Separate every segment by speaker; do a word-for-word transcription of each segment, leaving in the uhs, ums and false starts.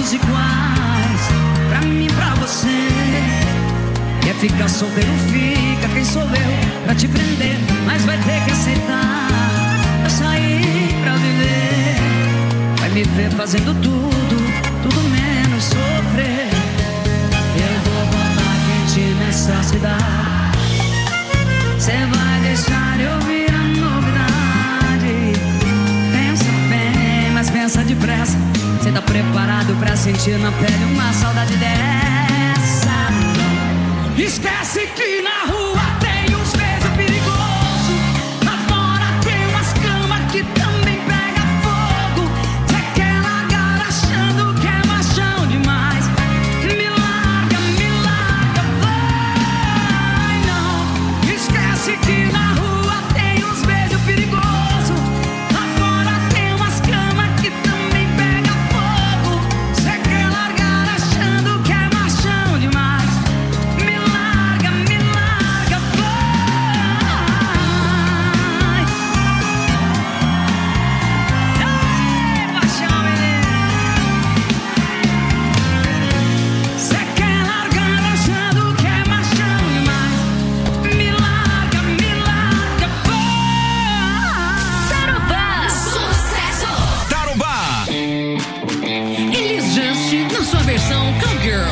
Speaker 1: somos iguais. Pra mim, pra você. Quer ficar solteiro, fica. Quem sou eu pra te prender? Mas vai ter que aceitar. Eu saí pra viver. Vai me ver fazendo tudo, tudo menos sofrer. Eu vou botar quente nessa cidade. Cê vai deixar eu ouvir a novidade. Pensa bem, mas pensa depressa. Cê tá preparado pra sentir na pele uma saudade dessa? Esquece que na rua tem uns beijos perigosos. Lá fora tem umas camas que também pega fogo. Cê quer largar achando que é machão demais. Me larga, me larga, vai não. Esquece que na rua tem uns beijos perigosos. Lá fora tem umas camas que também pega fogo. Cê quer largar achando que é machão demais.
Speaker 2: Versão Cowgirl.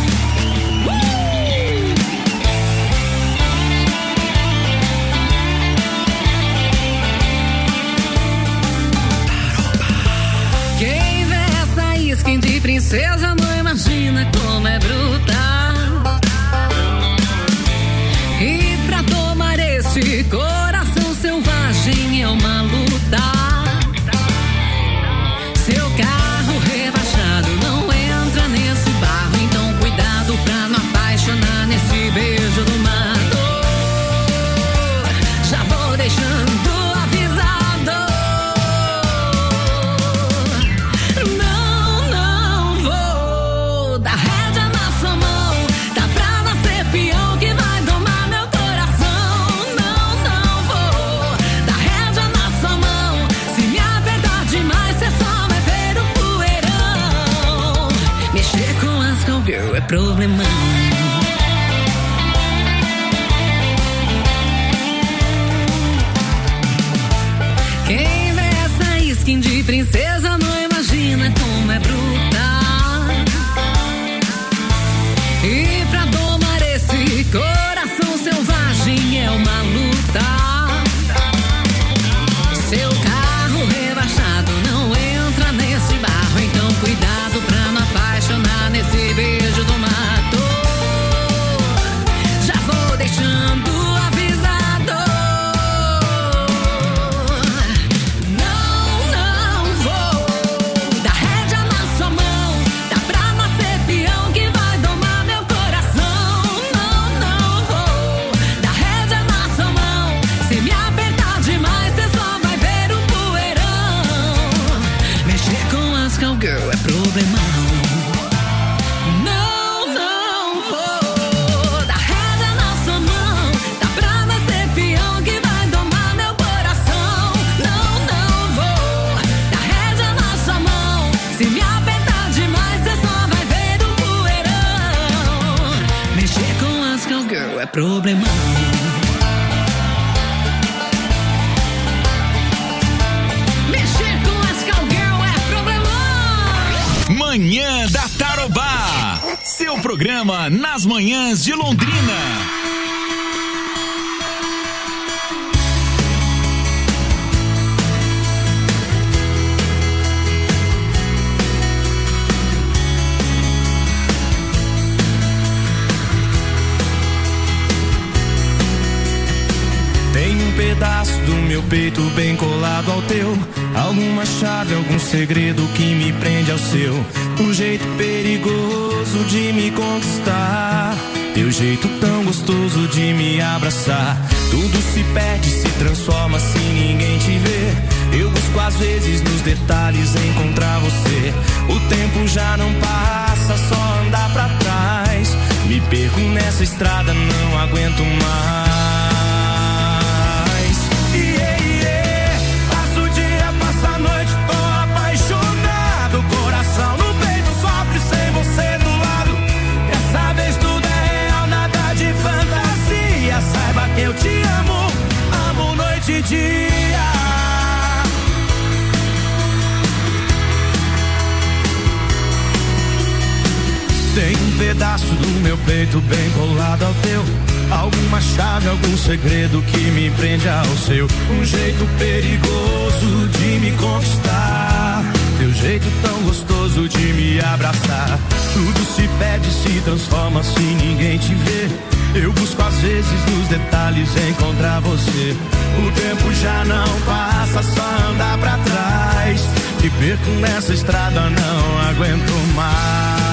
Speaker 2: Quem vê essa skin de princesa não imagina como é brutal. E pra tomar esse coração selvagem é uma luta. Seu carro rebaixado não entra nesse barro, então cuidado pra não apaixonar nesse beijo do mato. Já vou deixando avisado. Não, não vou dar rédea na sua mão. Tá pra nascer peão que vai domar meu coração. Não, não vou dar rédea na sua mão. Se me apertar demais, cê só vai ver o poeirão. Mexer com as cowgirl é problemão. Quem vê essa skin de princesa não imagina como é brutal. E pra domar esse coração selvagem é uma luta. Seu carro rebaixado não entra nesse barro, então cuidado pra não apaixonar nesse beijo do mato. Já vou deixando avisado. Não, não vou dar rédea na sua mão. Dá pra nascer peão que vai domar meu coração. Não, não vou dar rédea na sua mão. Se me apertar demais, cê só vai ver o poeirão. Mexer com as cowgirl é problemão. Não, não vou dar rédea na sua mão. Dá pra nascer peão que vai domar meu coração. Não, não vou dar rédea na sua mão. Se me apertar demais, cê só vai ver o poeirão. Mexer com as cowgirl é problemão. Mexer com as cowgirl é problemão.
Speaker 3: Manhã da Tarobá, seu programa nas manhãs de Londrina.
Speaker 4: Tem um pedaço do meu peito bem colado ao teu. Alguma chave, algum segredo que me prende ao seu. Um jeito perigoso de me conquistar. Teu jeito tão gostoso de me abraçar. Tudo se perde, se transforma se ninguém te vê. Eu busco às vezes nos detalhes encontrar você. O tempo já não passa, só andar pra trás. Me perco nessa estrada, não aguento mais. Yeah, yeah. Passo o dia, passo a noite, tô apaixonado. Coração no peito, só Tem um pedaço do meu peito bem colado ao teu. Alguma chave, algum segredo que me prende ao seu. Um jeito perigoso de me conquistar. Teu jeito tão gostoso de me abraçar. Tudo se perde, se transforma se ninguém te vê. Eu busco às vezes nos detalhes encontrar você. O tempo já não passa, só andar pra trás. Te perco nessa estrada, não aguento mais.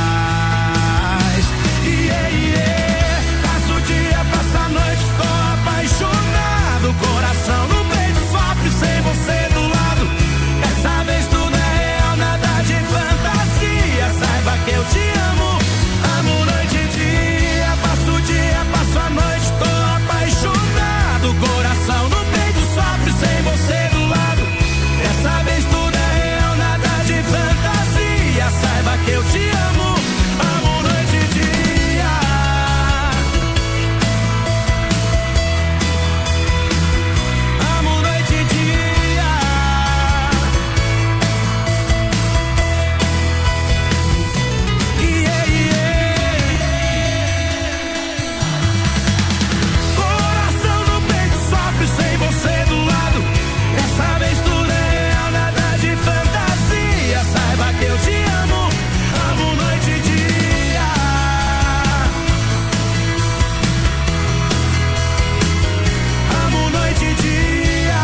Speaker 4: Yeah, yeah. Passo o dia, passo a noite, tô apaixonado. Coração no peito sofre sem você do lado. Dessa vez tudo é real, nada de fantasia. Saiba que eu te amo, amo noite e dia. Passo o dia, passo a noite, tô apaixonado. Coração no peito sofre sem você do lado. Dessa vez tudo é real, nada de fantasia. Saiba que eu te amo, amo noite e dia. Amo noite e dia. Yeah, yeah. Coração no peito sofre sem você do lado. Dessa vez tudo é real, nada de fantasia. Saiba que eu te amo, amo noite e dia. Amo noite e dia.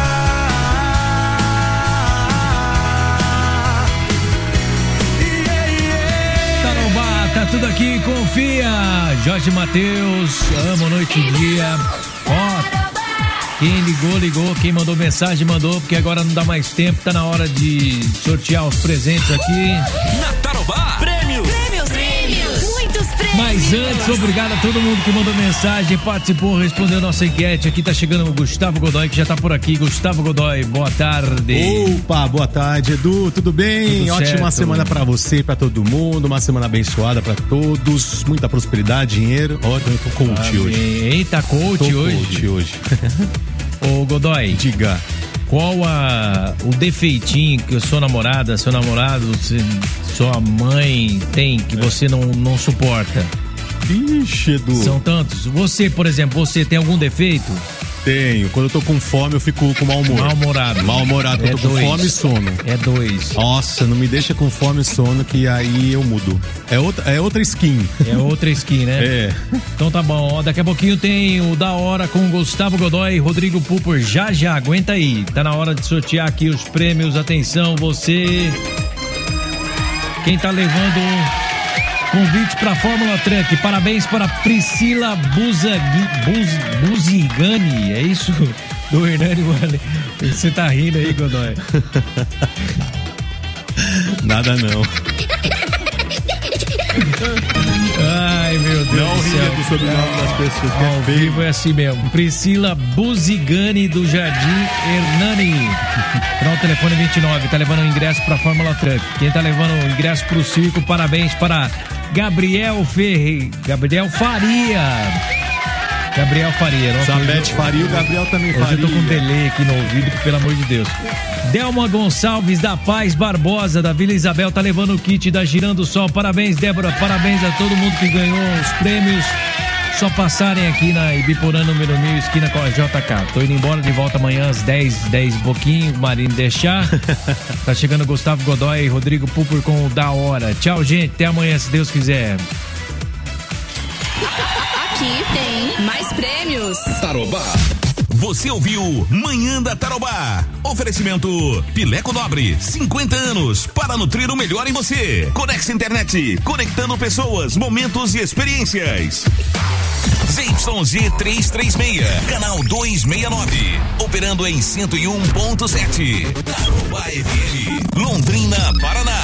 Speaker 4: Yeah, yeah.
Speaker 5: Tarobá, tá tudo aqui, confia. Jorge Mateus, amo noite e dia. Ó, quem ligou, ligou. Quem mandou mensagem, mandou. Porque agora não dá mais tempo. Tá na hora de sortear os presentes aqui.
Speaker 3: Na Tarobá, prêmios.
Speaker 2: Prêmios, prêmios, muitos prêmios.
Speaker 5: Mas antes, obrigado a todo mundo que mandou mensagem, participou, respondeu nossa enquete. Aqui tá chegando o Gustavo Godoy, que já tá por aqui. Gustavo Godoy, boa tarde.
Speaker 6: Opa, boa tarde, Edu, tudo bem?
Speaker 5: Tudo
Speaker 6: Ótima
Speaker 5: certo.
Speaker 6: semana pra você, pra todo mundo, uma semana abençoada pra todos, muita prosperidade, dinheiro. Ó, eu tô coach hoje.
Speaker 5: Eita, coach
Speaker 6: Tô
Speaker 5: hoje.
Speaker 6: coach hoje.
Speaker 5: Ô, Godoy,
Speaker 6: Diga.
Speaker 5: qual a, o defeitinho que a sua namorada, seu namorado, se- sua mãe tem que você não, não suporta?
Speaker 6: Vixe, Edu.
Speaker 5: São tantos. Você, por exemplo, você tem algum defeito?
Speaker 6: Tenho. Quando eu tô com fome, eu fico com mau humor.
Speaker 5: Mal-humorado.
Speaker 6: Mal-humorado.
Speaker 5: É
Speaker 6: Eu tô com
Speaker 5: dois.
Speaker 6: fome e sono.
Speaker 5: É dois.
Speaker 6: Nossa, não me deixa com fome e sono que aí eu mudo. É outra, é outra skin.
Speaker 5: É outra skin, né?
Speaker 6: É.
Speaker 5: Então tá bom, ó, daqui a pouquinho tem o Da Hora com o Gustavo Godoy e Rodrigo Pupor, já já, aguenta aí, tá na hora de sortear aqui os prêmios, atenção, você, quem tá levando convite pra Fórmula Truck, parabéns para Priscila Buzagui, Buz, Buzigani, é isso? Do Hernani, mano, você tá rindo aí, Godoy?
Speaker 6: Nada não.
Speaker 5: Ai, meu Deus
Speaker 6: Não
Speaker 5: do
Speaker 6: ria
Speaker 5: céu.
Speaker 6: do sobrenome das pessoas. que
Speaker 5: Ao
Speaker 6: é feio.
Speaker 5: vivo é assim mesmo. Priscila Buzigani do Jardim Hernani. Final telefone vinte e nove. Tá levando o ingresso pra Fórmula Truck. Quem tá levando o ingresso pro circo, parabéns para Gabriel Ferre. Gabriel Faria. Gabriel Faria. Nossa,
Speaker 6: Sabete
Speaker 5: hoje eu-
Speaker 6: Faria, o Gabriel também
Speaker 5: Hoje
Speaker 6: Faria.
Speaker 5: eu tô com um delay aqui no ouvido, pelo amor de Deus. Delma Gonçalves da Paz Barbosa, da Vila Isabel, tá levando o kit da Girando o Sol. Parabéns, Débora. Parabéns a todo mundo que ganhou os prêmios. Só passarem aqui na Ibiporã número mil, esquina com a J K. Tô indo embora, de volta amanhã às dez, dez e pouquinho, Marinho deixar. Tá chegando Gustavo Godoy e Rodrigo Pupor com o Da Hora. Tchau, gente. Até amanhã, se Deus quiser.
Speaker 2: Aqui tem mais prêmios.
Speaker 3: Tarobá. Você ouviu Manhã da Tarobá. Oferecimento Pileco Nobre, cinquenta anos para nutrir o melhor em você. Conex Internet, conectando pessoas, momentos e experiências. Z Y Z trezentos e trinta e seis, canal duzentos e sessenta e nove, operando em cento e um ponto sete. Tarobá F M, Londrina, Paraná.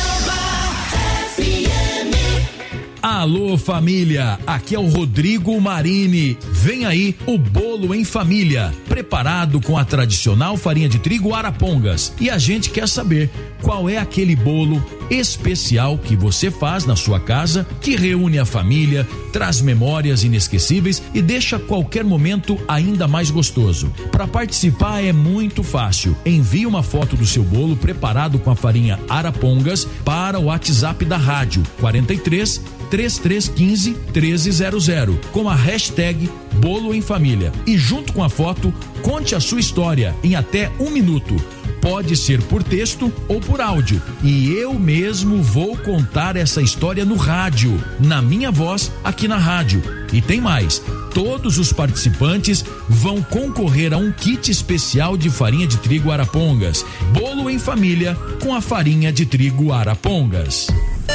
Speaker 7: Alô família, aqui é o Rodrigo Marini. Vem aí o bolo em família, preparado com a tradicional farinha de trigo Arapongas. E a gente quer saber qual é aquele bolo especial que você faz na sua casa, que reúne a família, traz memórias inesquecíveis e deixa qualquer momento ainda mais gostoso. Para participar é muito fácil. Envie uma foto do seu bolo preparado com a farinha Arapongas para o WhatsApp da rádio quarenta e três, trinta e três quinze, treze zero zero com a hashtag Bolo em Família. E junto com a foto, conte a sua história em até um minuto. Pode ser por texto ou por áudio. E eu mesmo vou contar essa história no rádio, na minha voz, aqui na rádio. E tem mais. Todos os participantes vão concorrer a um kit especial de farinha de trigo Arapongas. Bolo em Família com a farinha de trigo Arapongas.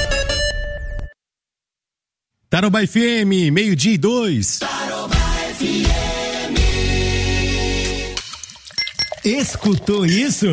Speaker 6: Tarobá F M, meio-dia e dois.
Speaker 8: Tarobá F M.
Speaker 9: Escutou isso?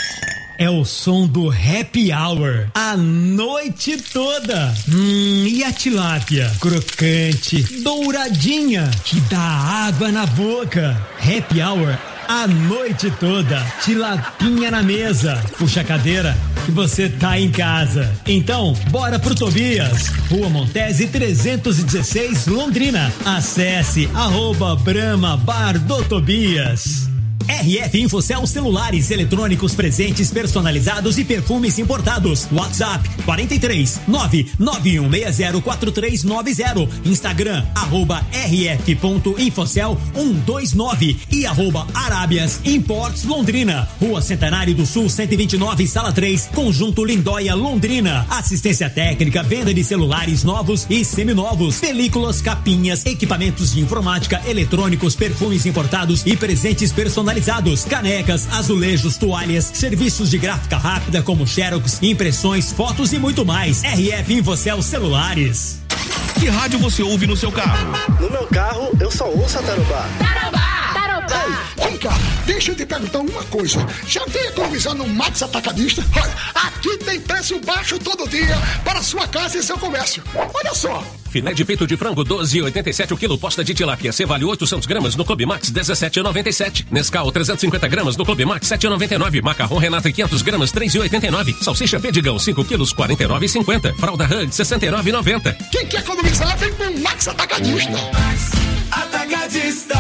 Speaker 9: É o som do Happy Hour a noite toda. Hum, e a tilápia? Crocante, douradinha, que dá água na boca. Happy Hour a noite toda. Tilapinha na mesa. Puxa a cadeira que você tá em casa. Então, bora pro Tobias. Rua Montese trezentos e dezesseis, Londrina. Acesse arroba Brahma Bar do Tobias. R F Infocel celulares, eletrônicos, presentes personalizados e perfumes importados. WhatsApp quarenta e três, nove nove um seis zero quatro três nove zero. Instagram arroba rf.infocel cento e vinte e nove e arroba Arábias Imports Londrina. Rua Centenário do Sul cento e vinte e nove, Sala três, Conjunto Lindóia, Londrina. Assistência técnica, venda de celulares novos e seminovos, películas, capinhas, equipamentos de informática, eletrônicos, perfumes importados e presentes personalizados. Canecas, azulejos, toalhas, serviços de gráfica rápida como xerox, impressões, fotos e muito mais. R F Infocel celulares.
Speaker 3: Que rádio você ouve no seu carro?
Speaker 10: No meu carro, eu só ouço a Tarobá.
Speaker 2: Tarobá! Tarobá!
Speaker 11: Ei, vem cá, deixa eu te perguntar uma coisa. Já vem economizando no Max Atacadista? Olha, aqui tem preço baixo todo dia para sua casa e seu comércio. Olha só.
Speaker 12: Filé de peito de frango doze e oitenta e sete o quilo, posta de tilápia Cevale oitocentos gramas no Clube Max dezessete e noventa e sete. Nescau trezentos e cinquenta gramas no Clube Max sete e noventa e nove. Macarrão Renata quinhentos gramas três e oitenta e nove. Salsicha Pedigão cinco quilos quarenta e nove e cinquenta. Fralda Hug sessenta e nove e noventa.
Speaker 11: Quem quer economizar vem com o Max Atacadista.
Speaker 8: Max Atacadista.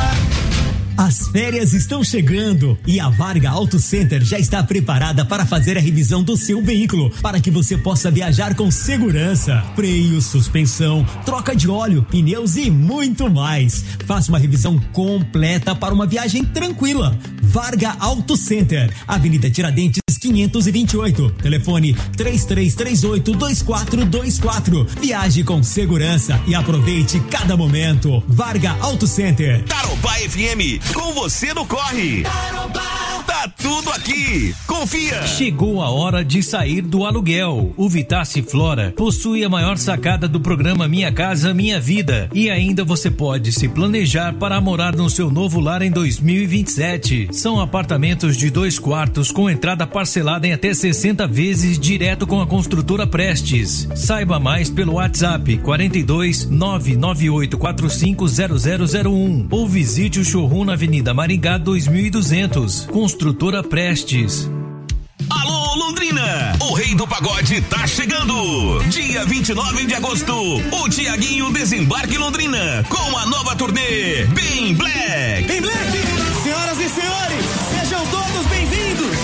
Speaker 9: As férias estão chegando e a Varga Auto Center já está preparada para fazer a revisão do seu veículo para que você possa viajar com segurança. Freio, suspensão, troca de óleo, pneus e muito mais. Faça uma revisão completa para uma viagem tranquila. Varga Auto Center, Avenida Tiradentes quinhentos e vinte e oito. Telefone três três três oito, dois quatro dois quatro. Viaje com segurança e aproveite cada momento. Varga Auto Center.
Speaker 3: Tarobá F M, com você no corre.
Speaker 8: Tarobá.
Speaker 3: Tá tudo aqui. Confia.
Speaker 5: Chegou a hora de sair do aluguel. O Vitace Flora possui a maior sacada do programa Minha Casa Minha Vida. E ainda você pode se planejar para morar no seu novo lar em dois mil e vinte e sete. São apartamentos de dois quartos com entrada parcelada em até sessenta vezes direto com a construtora Prestes. Saiba mais pelo WhatsApp quarenta e dois, nove nove oito quatro cinco zero zero zero um ou visite o showroom na Avenida Maringá dois mil e duzentos. Construtora Prestes.
Speaker 3: Alô, Londrina! O Rei do Pagode tá chegando! Dia vinte e nove de agosto, o Tiaguinho desembarca em Londrina com a nova turnê Bem Black!
Speaker 9: Bem Black! Senhoras e senhores, sejam todos bem-vindos!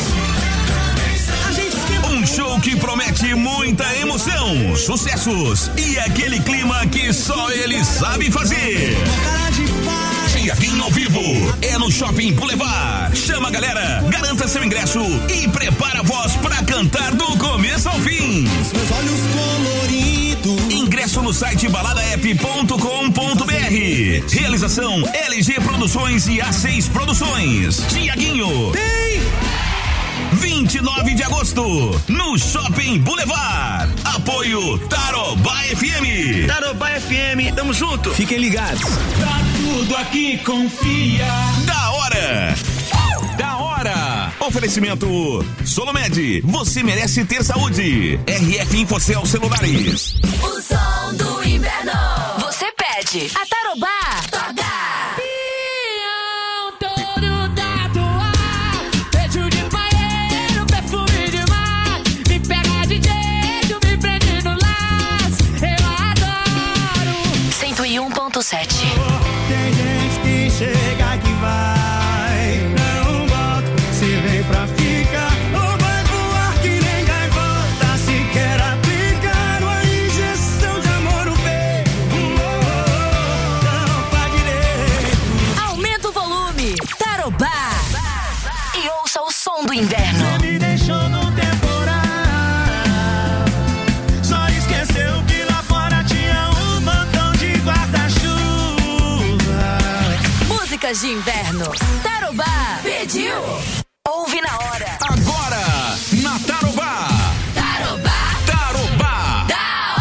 Speaker 9: A gente
Speaker 3: Um show que promete muita emoção, sucessos e aquele clima que só ele sabe fazer. Tiaguinho ao vivo é no Shopping Boulevard. Chama a galera, garanta seu ingresso e prepara a voz pra cantar do começo ao fim.
Speaker 8: Meus olhos coloridos.
Speaker 3: Ingresso no site balada app ponto com ponto br. Realização L G Produções e A seis Produções. Tiaguinho. vinte e nove de agosto, no Shopping Boulevard. Apoio Tarobá F M.
Speaker 10: Tarobá F M, tamo junto.
Speaker 9: Fiquem ligados.
Speaker 8: Tá tudo aqui, confia.
Speaker 3: Da hora. Da hora. Oferecimento Solomed. Você merece ter saúde. R F Infocel celulares.
Speaker 2: O som do inverno. Você pede. A Tarobá toca. Bermudas de inverno. Tarobá pediu. Ouve na hora.
Speaker 3: Agora, na Tarobá.
Speaker 2: Tarobá.
Speaker 3: Tarobá.
Speaker 2: Da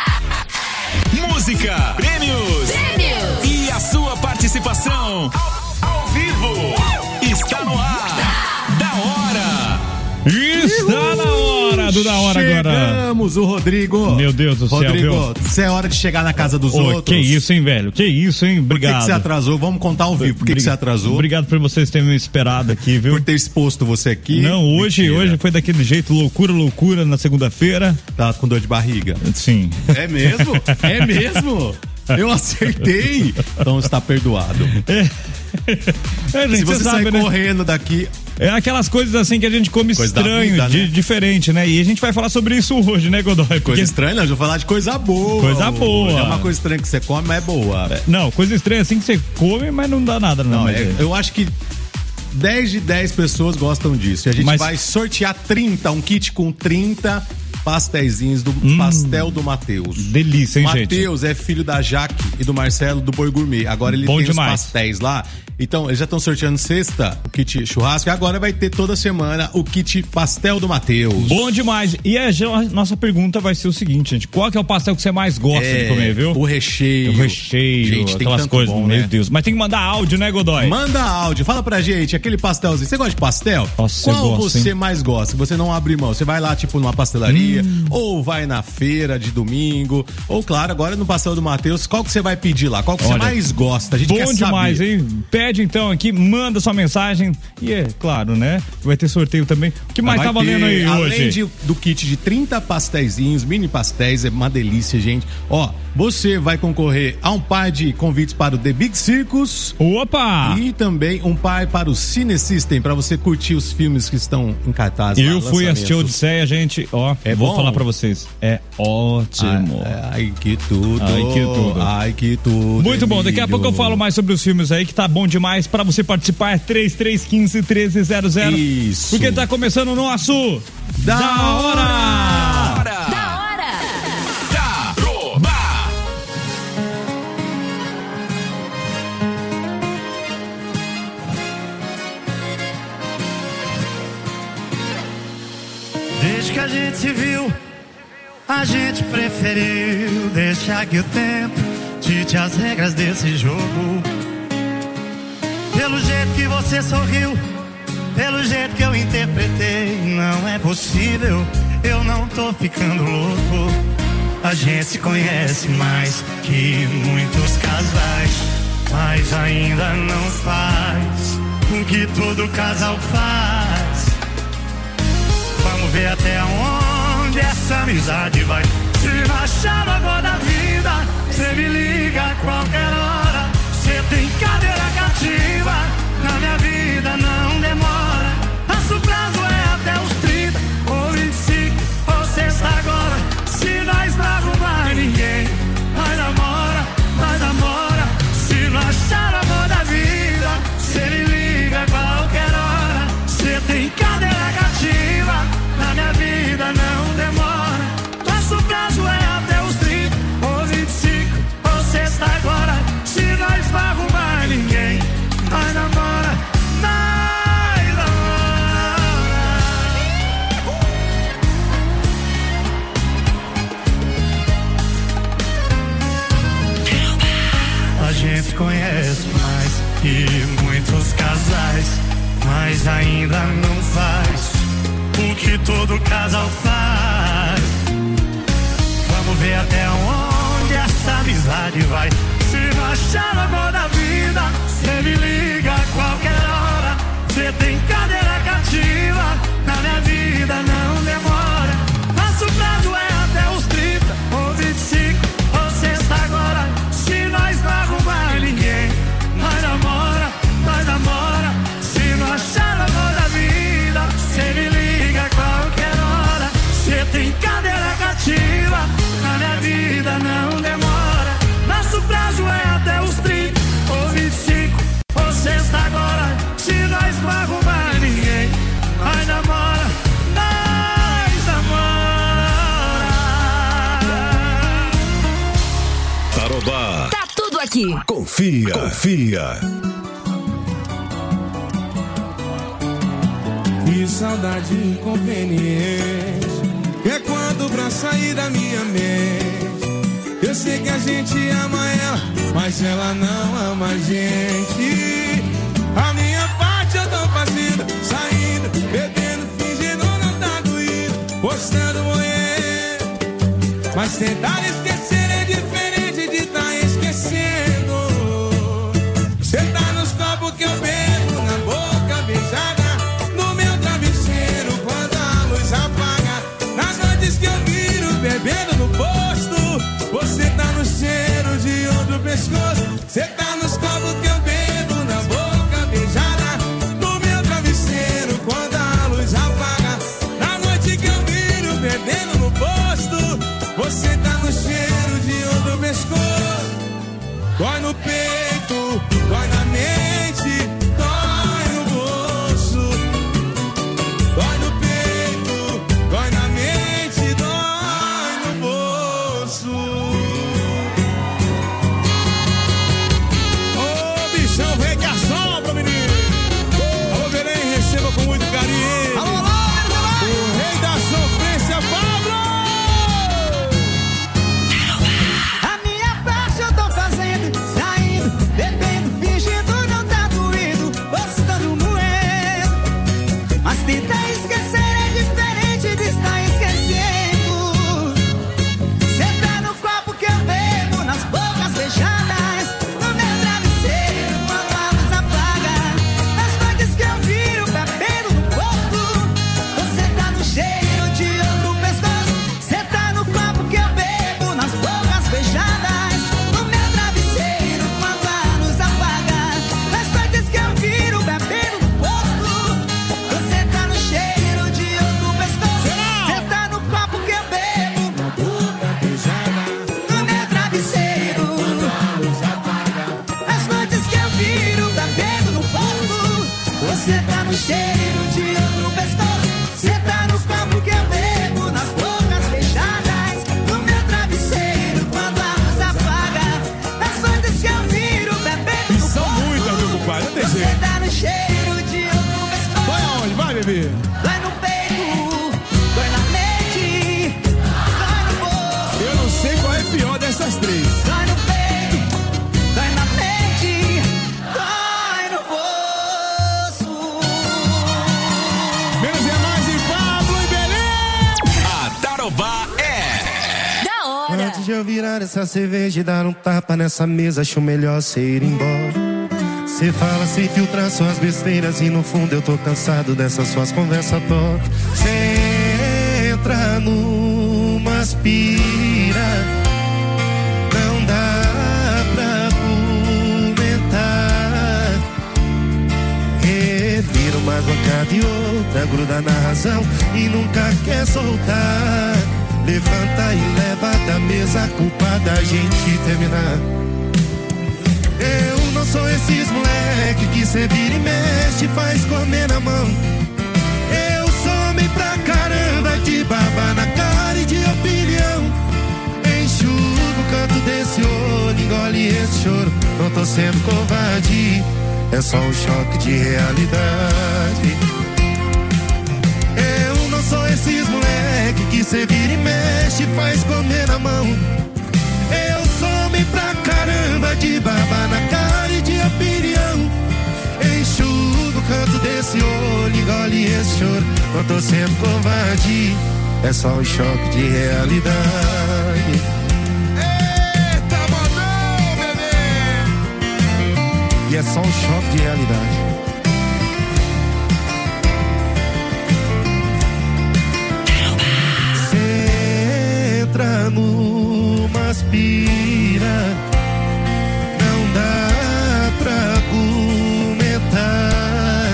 Speaker 2: hora.
Speaker 3: Música, prêmios.
Speaker 2: Prêmios.
Speaker 3: E a sua participação ao, ao vivo. Está no ar. Da, da hora.
Speaker 5: Está na hora do Da Hora agora.
Speaker 6: Chegamos, o Rodrigo.
Speaker 5: Meu Deus do céu,
Speaker 6: Rodrigo, isso é hora de chegar na casa dos
Speaker 5: Ô,
Speaker 6: outros.
Speaker 5: que isso, hein, velho? Que isso, hein?
Speaker 6: Por que,
Speaker 5: Obrigado.
Speaker 6: que você atrasou? Vamos contar ao vivo. Por que, que você atrasou?
Speaker 5: Obrigado por vocês terem me esperado aqui, viu?
Speaker 6: Por ter exposto você aqui.
Speaker 5: Não, hoje,
Speaker 6: Mentira.
Speaker 5: hoje foi daquele jeito, loucura, loucura, na segunda-feira.
Speaker 6: Tá com dor de barriga?
Speaker 5: Sim.
Speaker 6: É mesmo? É mesmo? Eu acertei. Então está perdoado.
Speaker 5: É. É, gente,
Speaker 6: Se você
Speaker 5: sabe,
Speaker 6: sair
Speaker 5: né?
Speaker 6: correndo daqui...
Speaker 5: É aquelas coisas assim que a gente come
Speaker 6: Coisa da
Speaker 5: estranho,
Speaker 6: vida,
Speaker 5: de,
Speaker 6: né?
Speaker 5: diferente, né? E a gente vai falar sobre isso hoje, né, Godoy? Porque...
Speaker 6: Coisa estranha, não, eu vou falar de coisa boa.
Speaker 5: Coisa boa.
Speaker 6: É uma coisa estranha que você come, mas é boa.
Speaker 5: Não, coisa estranha assim que você come, mas não dá nada, não.
Speaker 6: Não,
Speaker 5: mas
Speaker 6: é, eu acho que dez de dez pessoas gostam disso. E a gente
Speaker 5: Mas-
Speaker 6: vai sortear trinta, um kit com trinta pastéisinhos do
Speaker 5: Hum.
Speaker 6: Pastel do Matheus.
Speaker 5: Delícia, hein, gente?
Speaker 6: Matheus é filho da Jaque e do Marcelo do Boi Gourmet. Agora ele
Speaker 5: Bom
Speaker 6: tem
Speaker 5: demais.
Speaker 6: os pastéis lá. Então, eles já estão sorteando sexta o kit churrasco e agora vai ter toda semana o kit Pastel do Matheus.
Speaker 5: Bom demais. E a ge- a nossa pergunta vai ser o seguinte, gente. Qual que é o pastel que você mais gosta
Speaker 6: É,
Speaker 5: de comer, viu?
Speaker 6: o recheio.
Speaker 5: O recheio,
Speaker 6: Gente, tem
Speaker 5: aquelas
Speaker 6: tanto
Speaker 5: coisas.
Speaker 6: bom,
Speaker 5: Meu
Speaker 6: né?
Speaker 5: Deus. Mas tem que mandar áudio, né, Godoy?
Speaker 6: Manda áudio, fala pra gente, aquele pastelzinho. Você gosta de pastel?
Speaker 5: Nossa, eu
Speaker 6: Qual
Speaker 5: gosto,
Speaker 6: você
Speaker 5: hein?
Speaker 6: mais gosta? Você não abre mão. Você vai lá, tipo, numa pastelaria,
Speaker 5: Hum.
Speaker 6: ou vai na feira de domingo, ou, claro, agora no Pastel do Matheus, qual que você vai pedir lá? Qual que você
Speaker 5: Olha,
Speaker 6: mais gosta? A gente quer
Speaker 5: Bom
Speaker 6: saber.
Speaker 5: demais, hein? Pede então aqui, manda sua mensagem. E é claro, né? Vai ter sorteio também. O que mais
Speaker 6: Vai
Speaker 5: tá valendo
Speaker 6: ter,
Speaker 5: aí
Speaker 6: além
Speaker 5: hoje?
Speaker 6: de- do kit de trinta pastéisinhos, mini pastéis, é uma delícia, gente. Ó, você vai concorrer a um par de convites para o The Big Circus.
Speaker 5: Opa!
Speaker 6: E também um par para o Cine System, para você curtir os filmes que estão em cartaz. lá,
Speaker 5: Eu fui assistir
Speaker 6: lançamentos.
Speaker 5: Odisseia, gente. Ó,
Speaker 6: É
Speaker 5: vou
Speaker 6: bom?
Speaker 5: falar pra vocês. É ótimo.
Speaker 6: Ai, ai, que tudo.
Speaker 5: Ai, que tudo.
Speaker 6: Ai, que tudo.
Speaker 5: Muito bom, daqui a
Speaker 6: Emílio.
Speaker 5: pouco eu falo mais sobre os filmes aí, que tá bom demais. Pra você participar é três três um cinco, um três zero zero.
Speaker 6: Isso.
Speaker 5: Porque tá começando o nosso
Speaker 6: Da
Speaker 5: Hora!
Speaker 2: Da hora.
Speaker 3: Tarobá.
Speaker 13: Desde que a gente se viu, a gente preferiu deixar que o tempo dite as regras desse jogo. Pelo jeito que você sorriu, pelo jeito que eu interpretei, não é possível, eu não tô ficando louco. A gente se conhece mais que muitos casais, mas ainda não faz o que todo casal faz. Vamos ver até onde essa amizade vai. Se não achar agora da vida, cê me liga a qualquer hora. Cê tem cadeira cativa, na minha vida não demora. Nosso prazo é até os trinta ou vinte e cinco ou sexta agora. Se nós não arrumar ninguém, nós namora, nós namora. Se não achar amor da vida, cê me liga a qualquer hora. Cê tem cadeira cativa, na minha vida não demora. Nosso prazo é até os trinta ou vinte e cinco ou sexta agora. Se nós não arrumar ninguém, nós namora, nós namora. A gente conhece mais que muitos casais, mas ainda não faz o que todo casal faz. Vamos ver até onde essa amizade vai. Se não achar amor da vida, cê me liga a qualquer hora. Cê tem cadeira cativa, na minha vida não demora. Nosso prazo é até os trinta ou vinte e cinco ou sexta agora. Se nós não arrumar ninguém, nós namora, nós namora. Se não achar amor da vida, cê me liga a qualquer hora. Cê tem cadeira cativa, na minha vida não demora. Nosso prazo é até os trinta ou vinte e cinco ou sexta agora. Se nós não arrumar ninguém, nós namora, nós namora.
Speaker 3: Tarobá.
Speaker 2: Tá tudo aqui.
Speaker 3: Confia. Confia.
Speaker 4: Que saudade inconveniente, que é quando pra sair da minha mente. Eu sei que a gente ama ela, mas ela não ama a gente. A minha parte eu tô fazendo, saindo, bebendo, fingindo não tá doído, postando morrer. Mas tentar esquecer é diferente de tá esquecendo. Cê tá nos copos que eu bebo, na boca beijada, no meu travesseiro quando a luz apaga. Nas noites que eu viro bebendo no posto, você tá no cheiro de outro pescoço. Cê tá nos copos que eu bebo, na boca beijada, no meu travesseiro quando a luz apaga. Na noite que eu viro bebendo no posto, você tá no cheiro de outro pescoço. Dói no peito, dói na mente, dói no bolso. Dói no peito, dói na mente, dói no bolso. Ô bichão, vem que assopra, menino. Alô, Belém, receba com muito carinho. Alô, alô, o rei da sofrência, Pablo.
Speaker 2: A minha parte eu tô fazendo, saindo, bebendo, fingindo não tá doído, postando moendo. Mas tentar esquecer é diferente de estar esquecendo. Cê tá no copo que eu bebo, nas bocas beijadas, no meu travesseiro quando a luz apaga. Nas noites que eu viro bebendo no posto, você tá no cheiro de outro pescoço. Cê tá no copo que eu bebo, nas bocas beijadas, no meu travesseiro quando a luz apaga. Nas noites que eu viro bebendo no posto, você tá no cheiro de outro pescoço. Cê tá no copo que eu bebo, na boca beijada, no meu travesseiro quando a luz apaga. Nas noites que eu viro bebendo no posto, você tá no cheiro de outro pescoço. Cê tá no copo que eu bebo, nas bocas beijadas, no meu travesseiro quando a luz apaga. Nas noites que eu viro bebendo no
Speaker 4: São muitas, meu compadre, não tem
Speaker 2: você
Speaker 4: jeito.
Speaker 2: tá no cheiro de outro pescoço.
Speaker 4: Vai aonde? Vai, bebê.
Speaker 2: Dói no peito, dói na mente, dói no bolso.
Speaker 4: Eu não sei qual é pior dessas três.
Speaker 2: Dói no peito, dói na mente, dói no bolso.
Speaker 4: Menos é mais em Pablo e Belém.
Speaker 3: A Tarobá é
Speaker 2: Da hora.
Speaker 14: Antes de eu virar essa cerveja e dar um tapa nessa mesa, acho melhor cê ir embora. Cê fala sem filtrar suas besteiras e no fundo eu tô cansado dessas suas conversas tortas. Cê entra numa aspira, não dá pra argumentar. Revira uma bancada e outra, gruda na razão e nunca quer soltar. Levanta e leva da mesa a culpa da gente terminar. Eu não sou esses moleque que cê vira e mexe, faz comer na mão. Eu sou homem pra caramba, de baba na cara e de opinião. Enxuga o canto desse olho, engole esse choro. Não tô sendo covarde, é só um choque de realidade. Eu não sou esses moleque que cê vira e mexe, faz comer na mão. Eu sou homem pra caramba, de baba na cara e de opinião. Enxuga o canto desse olho, engole esse choro. Não tô sendo covarde, é só um choque de realidade.
Speaker 4: Eita, modão, bebê.
Speaker 14: E é só um choque de realidade. Cê entra numa aspira, não dá pra argumentar.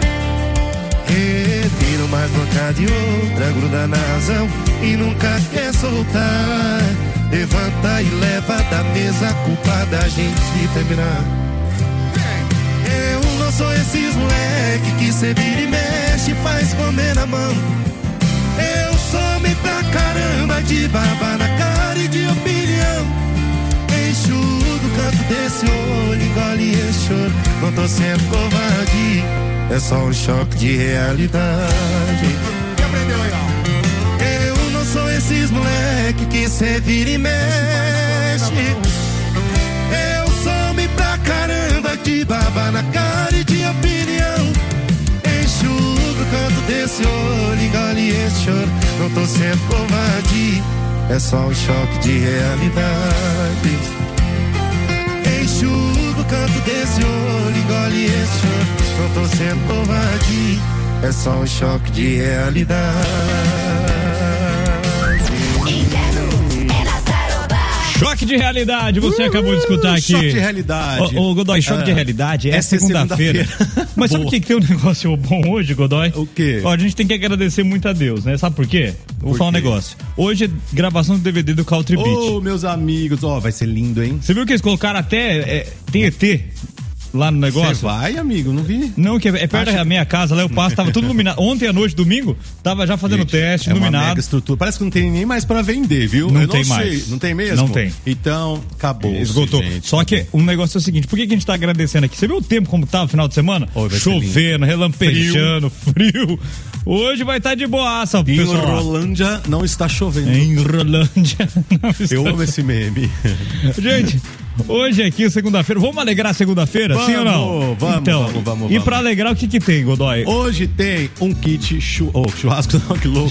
Speaker 14: Revira uma bancada e outra, gruda na razão e nunca quer soltar. Levanta e leva da mesa a culpa da gente terminar. Eu não sou esses moleque que cê vira e mexe, faz comer na mão. Eu sou homem pra caramba, de baba na cara e de opinião. Enxuga o canto desse olho, engole esse choro. Não tô sendo covarde, é só um choque de realidade.
Speaker 11: Quem aprendeu aí, ó?
Speaker 14: Eu não sou esses moleque que cê vira e mexe. Eu some pra caramba de baba na cara e de opinião. Enxuga o canto desse olho, engole esse choro. Não tô sendo covarde, é só um choque de realidade. Enxuga o canto desse olho, engole esse choro. Não tô sendo covarde, é só um choque de realidade.
Speaker 5: Choque de realidade, você uh, acabou de escutar aqui.
Speaker 6: Choque de realidade.
Speaker 5: Ô, ô Godoy, choque ah, de realidade é, é segunda-feira. Segunda Mas sabe o que, que tem um negócio bom hoje, Godoy?
Speaker 6: O quê?
Speaker 5: Ó, a gente tem que agradecer muito a Deus, né? Sabe por quê? Vou por falar quê? um negócio. Hoje é gravação do D V D do Country Beat.
Speaker 6: Ô, meus amigos, ó, vai ser lindo, hein?
Speaker 5: Você viu que eles colocaram até é, T E T lá no negócio?
Speaker 6: Você vai, amigo? Não vi.
Speaker 5: Não, que é perto Acho... da minha casa, lá eu passo, tava tudo iluminado. Ontem à noite, domingo, tava já fazendo Gente, teste,
Speaker 6: é
Speaker 5: iluminado.
Speaker 6: Uma mega estrutura. Parece que não tem nem mais pra vender, viu?
Speaker 5: Não
Speaker 6: eu
Speaker 5: tem
Speaker 6: não
Speaker 5: mais.
Speaker 6: Sei. Não tem mesmo?
Speaker 5: Não tem.
Speaker 6: Então, acabou.
Speaker 5: Esgotou.
Speaker 6: Gente,
Speaker 5: Só
Speaker 6: acabou.
Speaker 5: que um negócio é o seguinte, por que, que a gente tá agradecendo aqui? Você viu o tempo como tava no final de semana?
Speaker 6: Oh,
Speaker 5: Chovendo, relampejando, frio. frio. Hoje vai estar tá de boaça,
Speaker 6: em
Speaker 5: pessoal.
Speaker 6: Em Rolândia não está chovendo.
Speaker 5: Em Rolândia não está.
Speaker 6: Eu amo esse meme.
Speaker 5: Gente, hoje aqui, segunda-feira, vamos alegrar segunda-feira, sim ou não?
Speaker 6: Vamos,
Speaker 5: então,
Speaker 6: vamos, vamos.
Speaker 5: E
Speaker 6: vamos.
Speaker 5: pra alegrar, o que que tem, Godoy?
Speaker 6: Hoje tem um kit chu... oh, churrasco, não, que louco,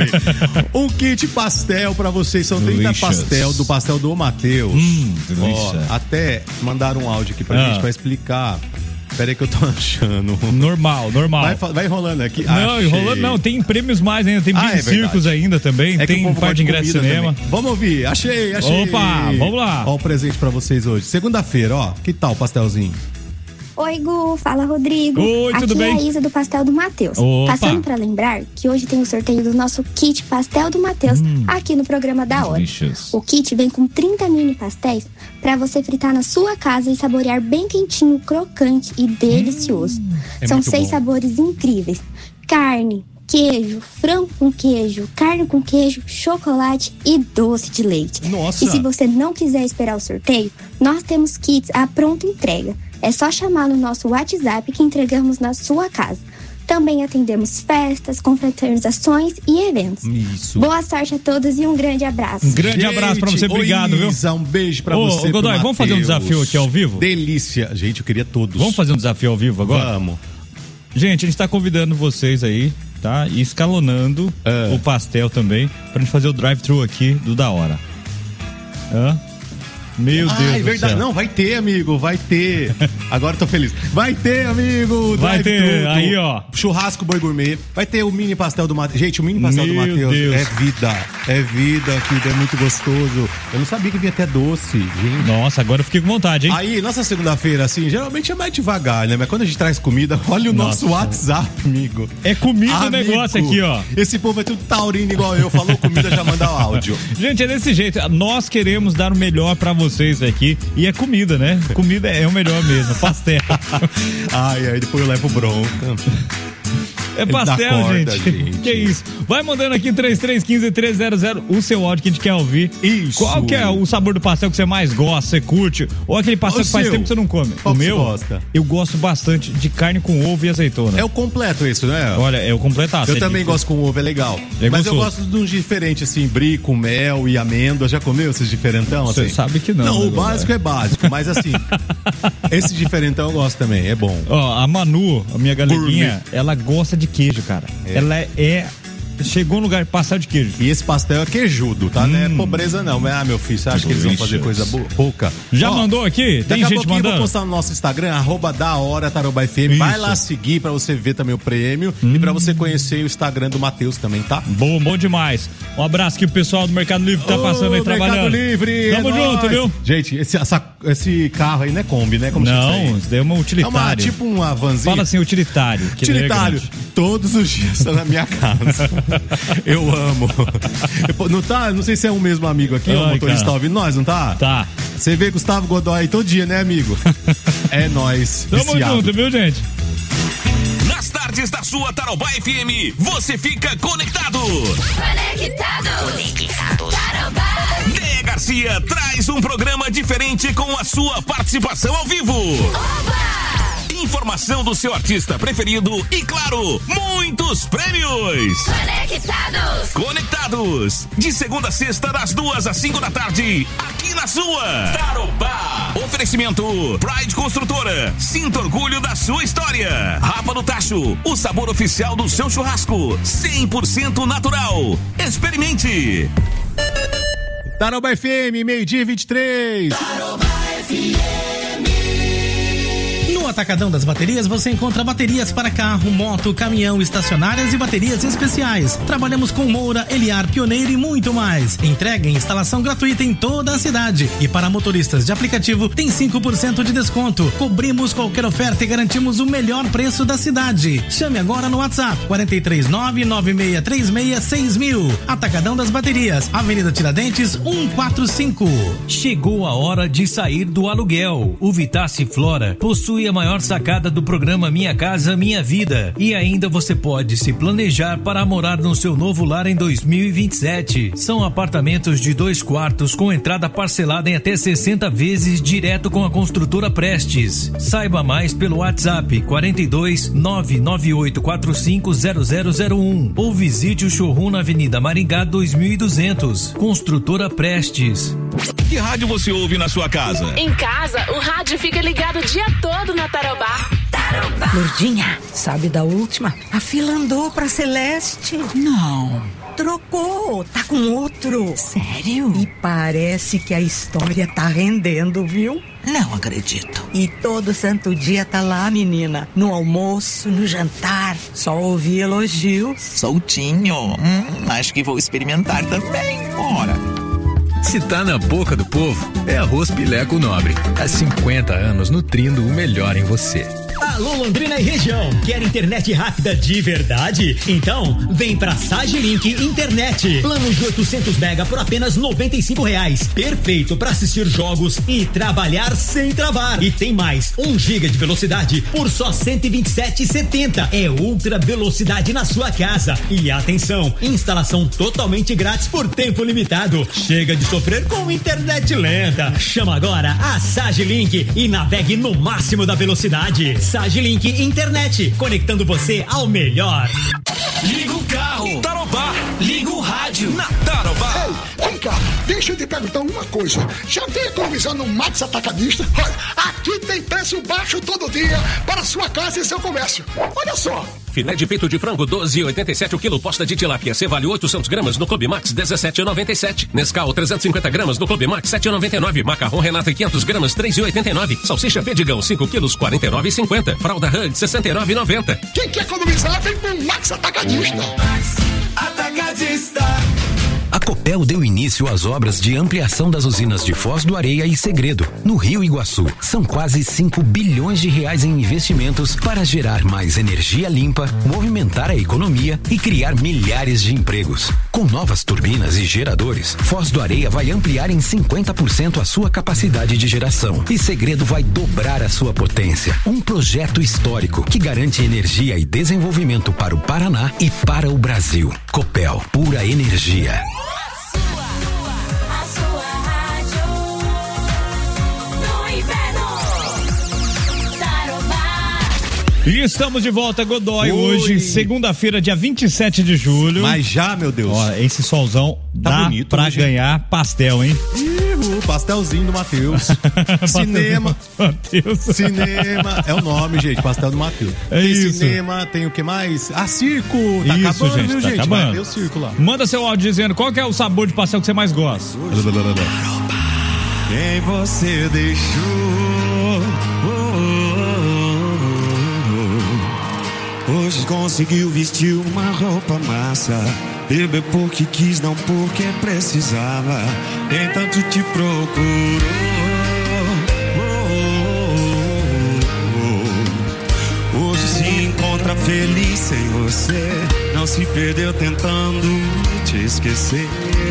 Speaker 6: um kit pastel pra vocês, são trinta Delicious. pastel, do pastel do Matheus.
Speaker 5: Hum,
Speaker 6: Ó, até mandaram um áudio aqui pra ah. gente pra explicar. Pera aí que eu tô achando.
Speaker 5: Normal, normal.
Speaker 6: Vai, vai enrolando aqui.
Speaker 5: Não,
Speaker 6: Achei.
Speaker 5: enrolando não. Tem prêmios mais ainda. Tem
Speaker 6: ah,
Speaker 5: é circos ainda também.
Speaker 6: É
Speaker 5: tem um par de ingresso de cinema.
Speaker 6: Também. Vamos ouvir. Achei, achei.
Speaker 5: Opa, vamos lá.
Speaker 6: Ó o presente pra vocês hoje. Segunda-feira, ó. Que tal o pastelzinho?
Speaker 15: Oi, Gu. Fala, Rodrigo.
Speaker 5: Oi,
Speaker 15: Aqui
Speaker 5: tudo bem?
Speaker 15: é a Isa do Pastel do Matheus. Passando pra lembrar que hoje tem o sorteio do nosso kit Pastel do Matheus hum, aqui no programa da hora.
Speaker 5: Delicious.
Speaker 15: O kit vem com trinta mini pastéis pra você fritar na sua casa e saborear bem quentinho, crocante e delicioso. Hum, é São seis bom. sabores incríveis. Carne, queijo, frango com queijo, carne com queijo, chocolate e doce de leite.
Speaker 6: Nossa.
Speaker 15: E se você não quiser esperar o sorteio, nós temos kits à pronta entrega. É só chamar no nosso WhatsApp que entregamos na sua casa. Também atendemos festas, confraternizações e eventos.
Speaker 6: Isso.
Speaker 15: Boa sorte a todos e um grande abraço.
Speaker 5: Um grande gente, abraço pra você, obrigado, viu?
Speaker 6: Isa, um beijo pra
Speaker 5: ô,
Speaker 6: você.
Speaker 5: Ô, Godoy, vamos fazer um desafio aqui ao vivo?
Speaker 6: Delícia. Gente, eu queria todos.
Speaker 5: Vamos fazer um desafio ao vivo agora?
Speaker 6: Vamos.
Speaker 5: Gente, a gente tá convidando vocês aí, tá? E escalonando é. o pastel também, pra gente fazer o drive-thru aqui do Da Hora. Hã? Meu
Speaker 6: ah,
Speaker 5: Deus
Speaker 6: é verdade.
Speaker 5: do céu.
Speaker 6: Não, vai ter, amigo, vai ter. Agora eu tô feliz. Vai ter, amigo.
Speaker 5: Vai ter, tudo. Aí, ó.
Speaker 6: Churrasco Boi Gourmet. Vai ter o mini pastel do Matheus. Gente, o mini pastel Meu do Matheus é vida. É vida, que é muito gostoso. Eu não sabia que vinha até doce, gente.
Speaker 5: Nossa, agora eu fiquei com vontade, hein?
Speaker 6: Aí, nossa segunda-feira, assim, geralmente é mais devagar, né? Mas quando a gente traz comida, olha o nossa. nosso WhatsApp, amigo.
Speaker 5: É comida o negócio aqui, ó.
Speaker 6: Esse povo é tudo taurino igual eu. Falou comida, já manda o áudio.
Speaker 5: Gente, é desse jeito. Nós queremos dar o melhor pra vocês aqui. E é comida, né? Comida é o melhor mesmo. Pastel.
Speaker 6: Ai, aí depois eu levo bronca.
Speaker 5: É pastel, corda, gente. gente. Que isso? Vai mandando aqui três três um cinco, três zero zero o seu áudio que a gente quer ouvir.
Speaker 6: Isso.
Speaker 5: Qual que é o sabor do pastel que você mais gosta, você curte? Ou aquele pastel o que faz seu. tempo que você não come?
Speaker 6: Qual
Speaker 5: o meu?
Speaker 6: Você gosta?
Speaker 5: Eu gosto bastante de carne com ovo e azeitona.
Speaker 6: É o completo isso, né?
Speaker 5: Olha, é o completaço.
Speaker 6: Eu é também gosto com ovo, é legal. É Mas gostoso. Eu gosto de uns diferentes, assim, brie com mel e amêndoa. Já comeu esses diferentão?
Speaker 5: Você
Speaker 6: assim?
Speaker 5: sabe que não.
Speaker 6: Não,
Speaker 5: né,
Speaker 6: o básico é básico, mas assim, esse diferentão eu gosto também, é bom.
Speaker 5: Ó, a Manu, a minha galeguinha, ela gosta de queijo, cara. É. Ela é... Chegou no lugar de pastel de queijo.
Speaker 6: E esse pastel é queijudo, tá? Hum. Não é pobreza não. Mas, ah, meu filho, você acha que eles vão fazer coisa pouca?
Speaker 5: Já
Speaker 6: Ó,
Speaker 5: mandou aqui? Tem gente mandando?
Speaker 6: Eu vou postar no nosso Instagram, arroba da hora Tarobá F M. Vai lá seguir pra você ver também o prêmio hum. e pra você conhecer o Instagram do Matheus também, tá?
Speaker 5: Bom, bom demais. Um abraço aqui pro pessoal do Mercado Livre que tá passando
Speaker 6: Ô,
Speaker 5: aí trabalhando.
Speaker 6: Mercado Livre!
Speaker 5: Tamo
Speaker 6: é
Speaker 5: junto,
Speaker 6: nóis.
Speaker 5: viu?
Speaker 6: Gente, esse, essa, esse carro aí não é Kombi, né? Como
Speaker 5: não, isso daí é uma utilitária.
Speaker 6: É uma, tipo uma vanzinha.
Speaker 5: Fala assim, utilitário. Que
Speaker 6: utilitário. É todos os dias tá na minha casa. Eu amo. Não tá? Não sei se é o mesmo amigo aqui, Ai, o motorista tá ouvindo nós, não tá?
Speaker 5: Tá.
Speaker 6: Você vê Gustavo Godoy todo dia, né, amigo? É nóis.
Speaker 5: Tamo viciado. junto, viu, gente?
Speaker 3: Nas tardes da sua Tarobá F M, você fica conectado.
Speaker 2: Conectado. Conectado. Tarobá.
Speaker 3: Déia Garcia traz um programa diferente com a sua participação ao vivo.
Speaker 2: Oba!
Speaker 3: informação do seu artista preferido e, claro, muitos prêmios.
Speaker 2: Conectados.
Speaker 3: Conectados. De segunda a sexta, das duas às cinco da tarde, aqui na sua Tarobá. Oferecimento Pride Construtora. Sinta orgulho da sua história. Rapa do Tacho, o sabor oficial do seu churrasco. cem por cento natural. Experimente.
Speaker 6: Tarobá F M, meio-dia e vinte e três.
Speaker 8: Tarobá F M.
Speaker 16: No Atacadão das Baterias você encontra baterias para carro, moto, caminhão, estacionárias e baterias especiais. Trabalhamos com Moura, Eliar, Pioneiro e muito mais. Entrega e instalação gratuita em toda a cidade. E para motoristas de aplicativo tem cinco por cento de desconto. Cobrimos qualquer oferta e garantimos o melhor preço da cidade. Chame agora no WhatsApp quatro três nove, nove seis três seis, seis mil. Atacadão das Baterias, Avenida Tiradentes, cento e quarenta e cinco.
Speaker 5: Chegou a hora de sair do aluguel. O Vitace Flora possui a maior sacada do programa Minha Casa Minha Vida. E ainda você pode se planejar para morar no seu novo lar em dois mil e vinte e sete. São apartamentos de dois quartos com entrada parcelada em até sessenta vezes direto com a construtora Prestes. Saiba mais pelo WhatsApp quarenta e dois, nove nove oito quatro cinco zero zero zero um ou visite o showroom na Avenida Maringá dois mil e duzentos. Construtora Prestes.
Speaker 3: Que rádio você ouve na sua casa?
Speaker 17: Em casa, o rádio fica ligado o dia todo na Tarobá. Tarobá.
Speaker 18: Lourdinha, sabe da última? A fila andou pra Celeste. Não. Trocou, tá com outro. Sério? E parece que a história tá rendendo, viu? Não acredito. E todo santo dia tá lá, menina. No almoço, no jantar. Só ouvi elogios.
Speaker 19: Soltinho. Hum, acho que vou experimentar também. Bora.
Speaker 20: Se tá na boca do povo, é Arroz Pileco Nobre. Há cinquenta anos nutrindo o melhor em você.
Speaker 9: Alô, Londrina e região, quer internet rápida de verdade? Então, vem pra Sagilink Internet. Plano de oitocentos mega por apenas noventa e cinco reais. Perfeito pra assistir jogos e trabalhar sem travar. E tem mais, um giga de velocidade por só cento e vinte e sete reais e setenta centavos. É ultra velocidade na sua casa. E atenção, instalação totalmente grátis por tempo limitado. Chega de sofrer com internet lenta. Chama agora a Sagilink e navegue no máximo da velocidade. Sagilink Internet, conectando você ao melhor.
Speaker 8: Liga o carro, Tarobá. Liga o rádio, na Tarobá.
Speaker 11: Ei, vem cá, deixa eu te perguntar uma coisa. Já veio economizando no Max Atacadista? Olha, aqui tem preço baixo todo dia para sua casa e seu comércio. Olha só.
Speaker 12: Filé de peito de frango doze e oitenta e sete o quilo, posta de tilápia C vale oitocentos gramas no Clube Max dezessete e noventa e sete. Nescau trezentos e cinquenta gramas no Clube Max sete e noventa e nove. Macarrão Renata quinhentos gramas três e oitenta e nove. Salsicha Pedigão cinco quilos quarenta e nove e cinquenta. Fralda Hug sessenta e nove e noventa.
Speaker 11: Quem quer economizar vem pro Max Atacadista.
Speaker 8: Max Atacadista.
Speaker 21: A Copel deu início às obras de ampliação das usinas de Foz do Areia e Segredo, no Rio Iguaçu. São quase cinco bilhões de reais em investimentos para gerar mais energia limpa, movimentar a economia e criar milhares de empregos. Com novas turbinas e geradores, Foz do Areia vai ampliar em cinquenta por cento a sua capacidade de geração e Segredo vai dobrar a sua potência. Um projeto histórico que garante energia e desenvolvimento para o Paraná e para o Brasil. Copel, pura energia.
Speaker 22: E estamos de volta, Godoy, Oi. hoje, segunda-feira, dia vinte e sete de julho.
Speaker 6: Mas já, meu Deus.
Speaker 22: Ó, esse solzão
Speaker 6: tá
Speaker 22: dá
Speaker 6: bonito
Speaker 22: pra
Speaker 6: hoje.
Speaker 22: ganhar pastel, hein?
Speaker 6: Ih, o pastelzinho do Matheus. Cinema.
Speaker 22: Matheus.
Speaker 6: Cinema. É o nome, gente, pastel do Matheus.
Speaker 22: É
Speaker 6: tem
Speaker 22: isso.
Speaker 6: cinema, tem o que mais? Ah, circo. Tá
Speaker 22: isso,
Speaker 6: acabando,
Speaker 22: gente,
Speaker 6: viu,
Speaker 22: tá
Speaker 6: gente?
Speaker 22: acabando.
Speaker 6: Vai ter o circo lá.
Speaker 22: Manda seu áudio dizendo qual que é o sabor de pastel que você mais gosta.
Speaker 4: Quem você deixou? Hoje conseguiu vestir uma roupa massa. Bebeu porque quis, não porque precisava. Nem tanto te procurou. Hoje se encontra feliz sem você. Não se perdeu tentando te esquecer.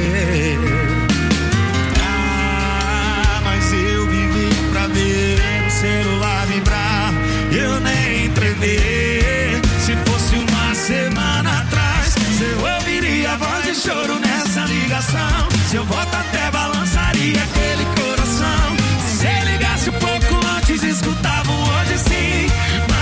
Speaker 4: Ah, mas eu vivi pra ver o celular vibrar. Eu nem entrever. Se fosse uma semana atrás, eu ouviria a voz de choro nessa ligação. Seu voto até balançaria aquele coração. Se você ligasse um pouco antes, escutavam hoje sim.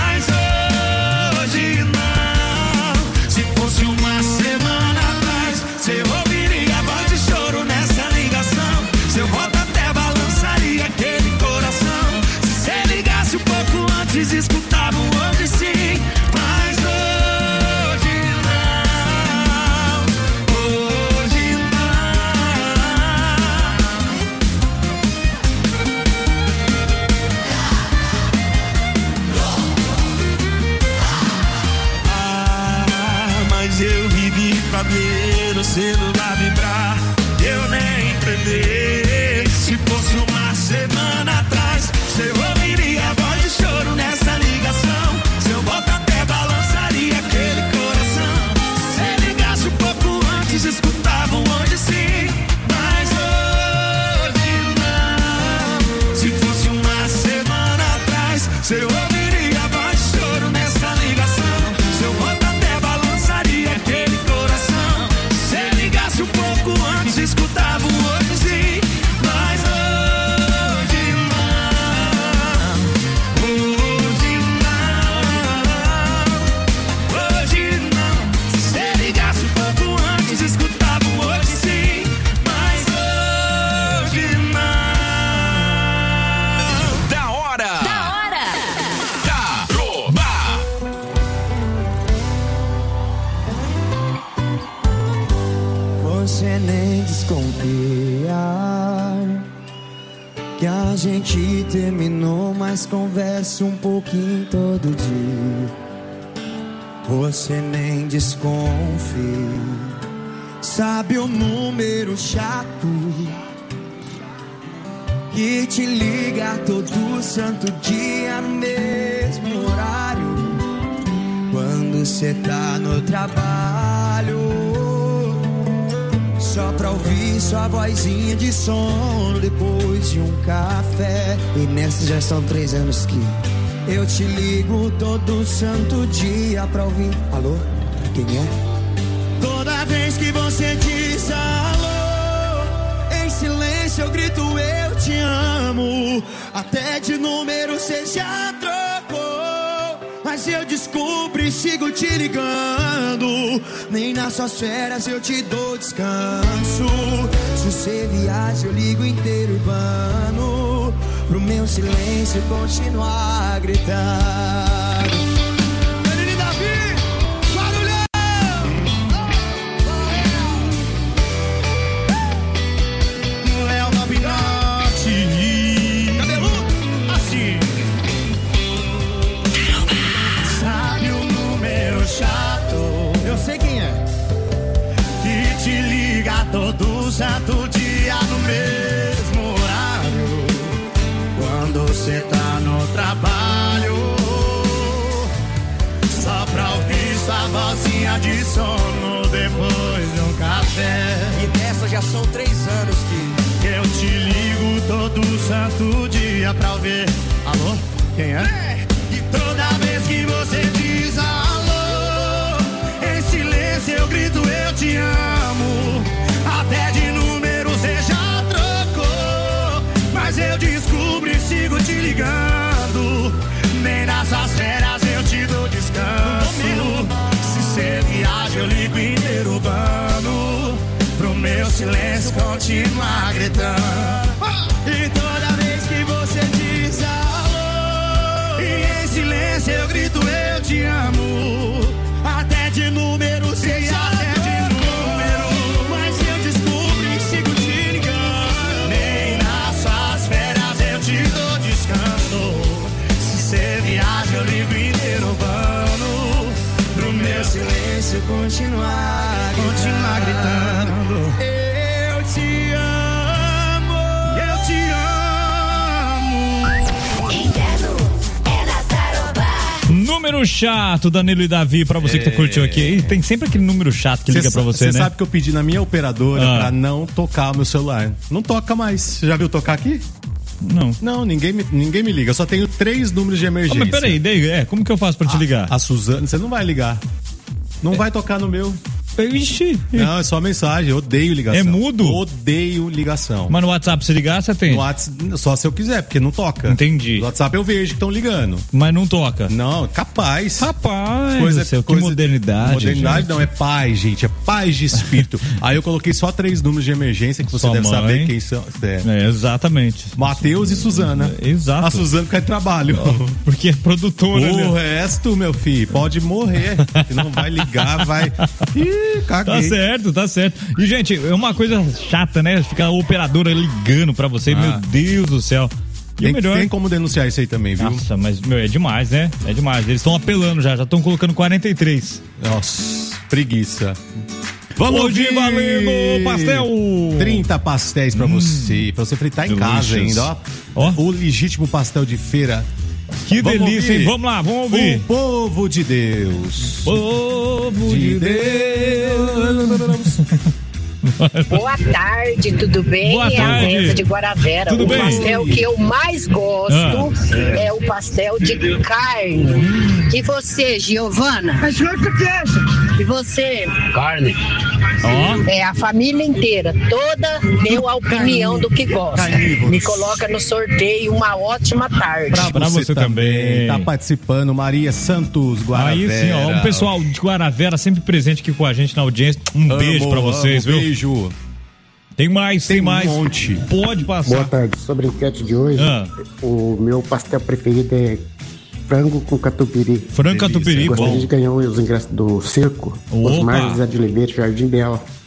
Speaker 1: que a gente terminou, mas conversa um pouquinho todo dia. Você nem desconfia. Sabe o número chato que te liga todo santo dia no mesmo horário, quando cê tá no trabalho, só pra ouvir sua vozinha de sono depois de um café. E nessa já são três anos que eu te ligo todo santo dia pra ouvir. Alô? Quem é? Toda vez que você diz alô, em silêncio eu grito eu te amo. Até de número cê já trocou, mas eu descubro e sigo te ligando. Nem nas suas férias eu te dou descanso. Se você viaja eu ligo inteiro urbano, pro meu silêncio continuar gritando. Todo santo dia no mesmo horário, quando cê tá no trabalho, só pra ouvir sua vozinha de sono depois de um café. E dessa já são três anos que eu te ligo todo santo dia pra ouvir. Alô? Quem é? E toda vez que você diz alô, em silêncio eu grito eu te amo. Até de número cê já trocou, mas eu descubro e sigo te ligando. Nem nas suas férias eu te dou descanso. Se cê viaja eu ligo inteiro urbano, pro meu silêncio continuar gritando. E toda vez que você diz alô, e em silêncio eu grito eu te amo. Até de número cê já trocou, eu ligo inteiro urbano, pro meu silêncio continuar, continuar gritando. Eu te amo, eu te amo.
Speaker 2: Inverno é na Tarobá.
Speaker 22: Número chato, Danilo e Davi, pra você que tá curtiu aqui. E tem sempre aquele número chato que liga pra você, né?
Speaker 6: Você sabe que eu pedi na minha operadora
Speaker 22: Ah.
Speaker 6: pra não tocar o meu celular. Não toca mais. Você já viu tocar aqui?
Speaker 22: Não.
Speaker 6: Não, ninguém me, ninguém me liga. Eu só tenho três números de
Speaker 22: Ah,
Speaker 6: emergência.
Speaker 22: mas peraí, daí, é, como que eu faço pra te ligar?
Speaker 6: A Suzana, você não vai ligar. Não vai tocar no meu.
Speaker 22: Ixi.
Speaker 6: Não, é só mensagem. Eu odeio ligação.
Speaker 22: É mudo?
Speaker 6: Odeio ligação.
Speaker 22: Mas no WhatsApp, se ligar, você tem?
Speaker 6: No WhatsApp, só se eu quiser, porque não toca.
Speaker 22: Entendi.
Speaker 6: No WhatsApp eu vejo que estão ligando.
Speaker 22: Mas não toca?
Speaker 6: Não, capaz.
Speaker 22: Rapaz,
Speaker 6: Coisa,
Speaker 22: céu, que
Speaker 6: coisa,
Speaker 22: modernidade.
Speaker 6: Modernidade
Speaker 22: gente.
Speaker 6: não, é paz, gente. É paz de espírito. Aí eu coloquei só três números de emergência que você
Speaker 22: Sua
Speaker 6: deve
Speaker 22: mãe.
Speaker 6: saber quem são. É.
Speaker 22: É, exatamente.
Speaker 6: Matheus e Suzana.
Speaker 22: Exato.
Speaker 6: A Suzana fica de trabalho.
Speaker 22: Porque é produtora,
Speaker 6: O
Speaker 22: né?
Speaker 6: resto, meu filho, pode morrer. Que não vai ligar, vai. Ih, caguei.
Speaker 22: Tá certo, tá certo. E, gente, é uma coisa chata, né? Ficar a operadora ligando pra você,
Speaker 6: Ah.
Speaker 22: meu Deus do céu. E
Speaker 6: Tem,
Speaker 22: o melhor...
Speaker 6: tem como denunciar isso aí também, viu?
Speaker 22: Nossa, mas, meu, é demais, né? É demais. Eles estão apelando já, já estão colocando quarenta e três.
Speaker 6: Nossa, preguiça. Vamos
Speaker 22: Hoje
Speaker 6: ouvir.
Speaker 22: valendo pastel!
Speaker 6: trinta pastéis pra você, pra você fritar em casa
Speaker 22: delicious.
Speaker 6: ainda, ó. O legítimo pastel de feira.
Speaker 22: Que
Speaker 6: Vamos
Speaker 22: delícia,
Speaker 6: ouvir?
Speaker 22: hein? Vamos lá, vamos ouvir.
Speaker 6: O povo de Deus.
Speaker 22: Povo
Speaker 6: de Deus.
Speaker 7: Boa tarde, tudo bem?
Speaker 22: Boa
Speaker 7: É
Speaker 22: tarde.
Speaker 7: a Reza de Guaravera.
Speaker 22: Tudo
Speaker 7: o
Speaker 22: bem?
Speaker 7: pastel que eu mais gosto
Speaker 22: Ah, é.
Speaker 7: é o pastel de carne. E você, Giovana? E você?
Speaker 22: Carne.
Speaker 7: É a família inteira, toda deu a opinião do que gosta. Me coloca no sorteio, uma ótima tarde.
Speaker 6: Pra você, também. Tá participando, Maria Santos Guaravera.
Speaker 22: Aí sim, ó, o pessoal de Guaravera sempre presente aqui com a gente na audiência. Um
Speaker 6: Amo,
Speaker 22: beijo pra vocês,
Speaker 6: amo,
Speaker 22: viu?
Speaker 6: Beijo.
Speaker 22: Tem mais, tem,
Speaker 6: Tem um
Speaker 22: mais.
Speaker 6: monte.
Speaker 22: Pode passar.
Speaker 23: Boa tarde. Sobre a enquete de hoje,
Speaker 22: Ah.
Speaker 23: o meu pastel preferido é frango com catupiry.
Speaker 22: Frango com catupiry,
Speaker 23: Gostaria
Speaker 22: bom.
Speaker 23: de ganhar os ingressos do circo,
Speaker 22: Opa.
Speaker 23: Osmar José de Oliveira, Jardim Bela.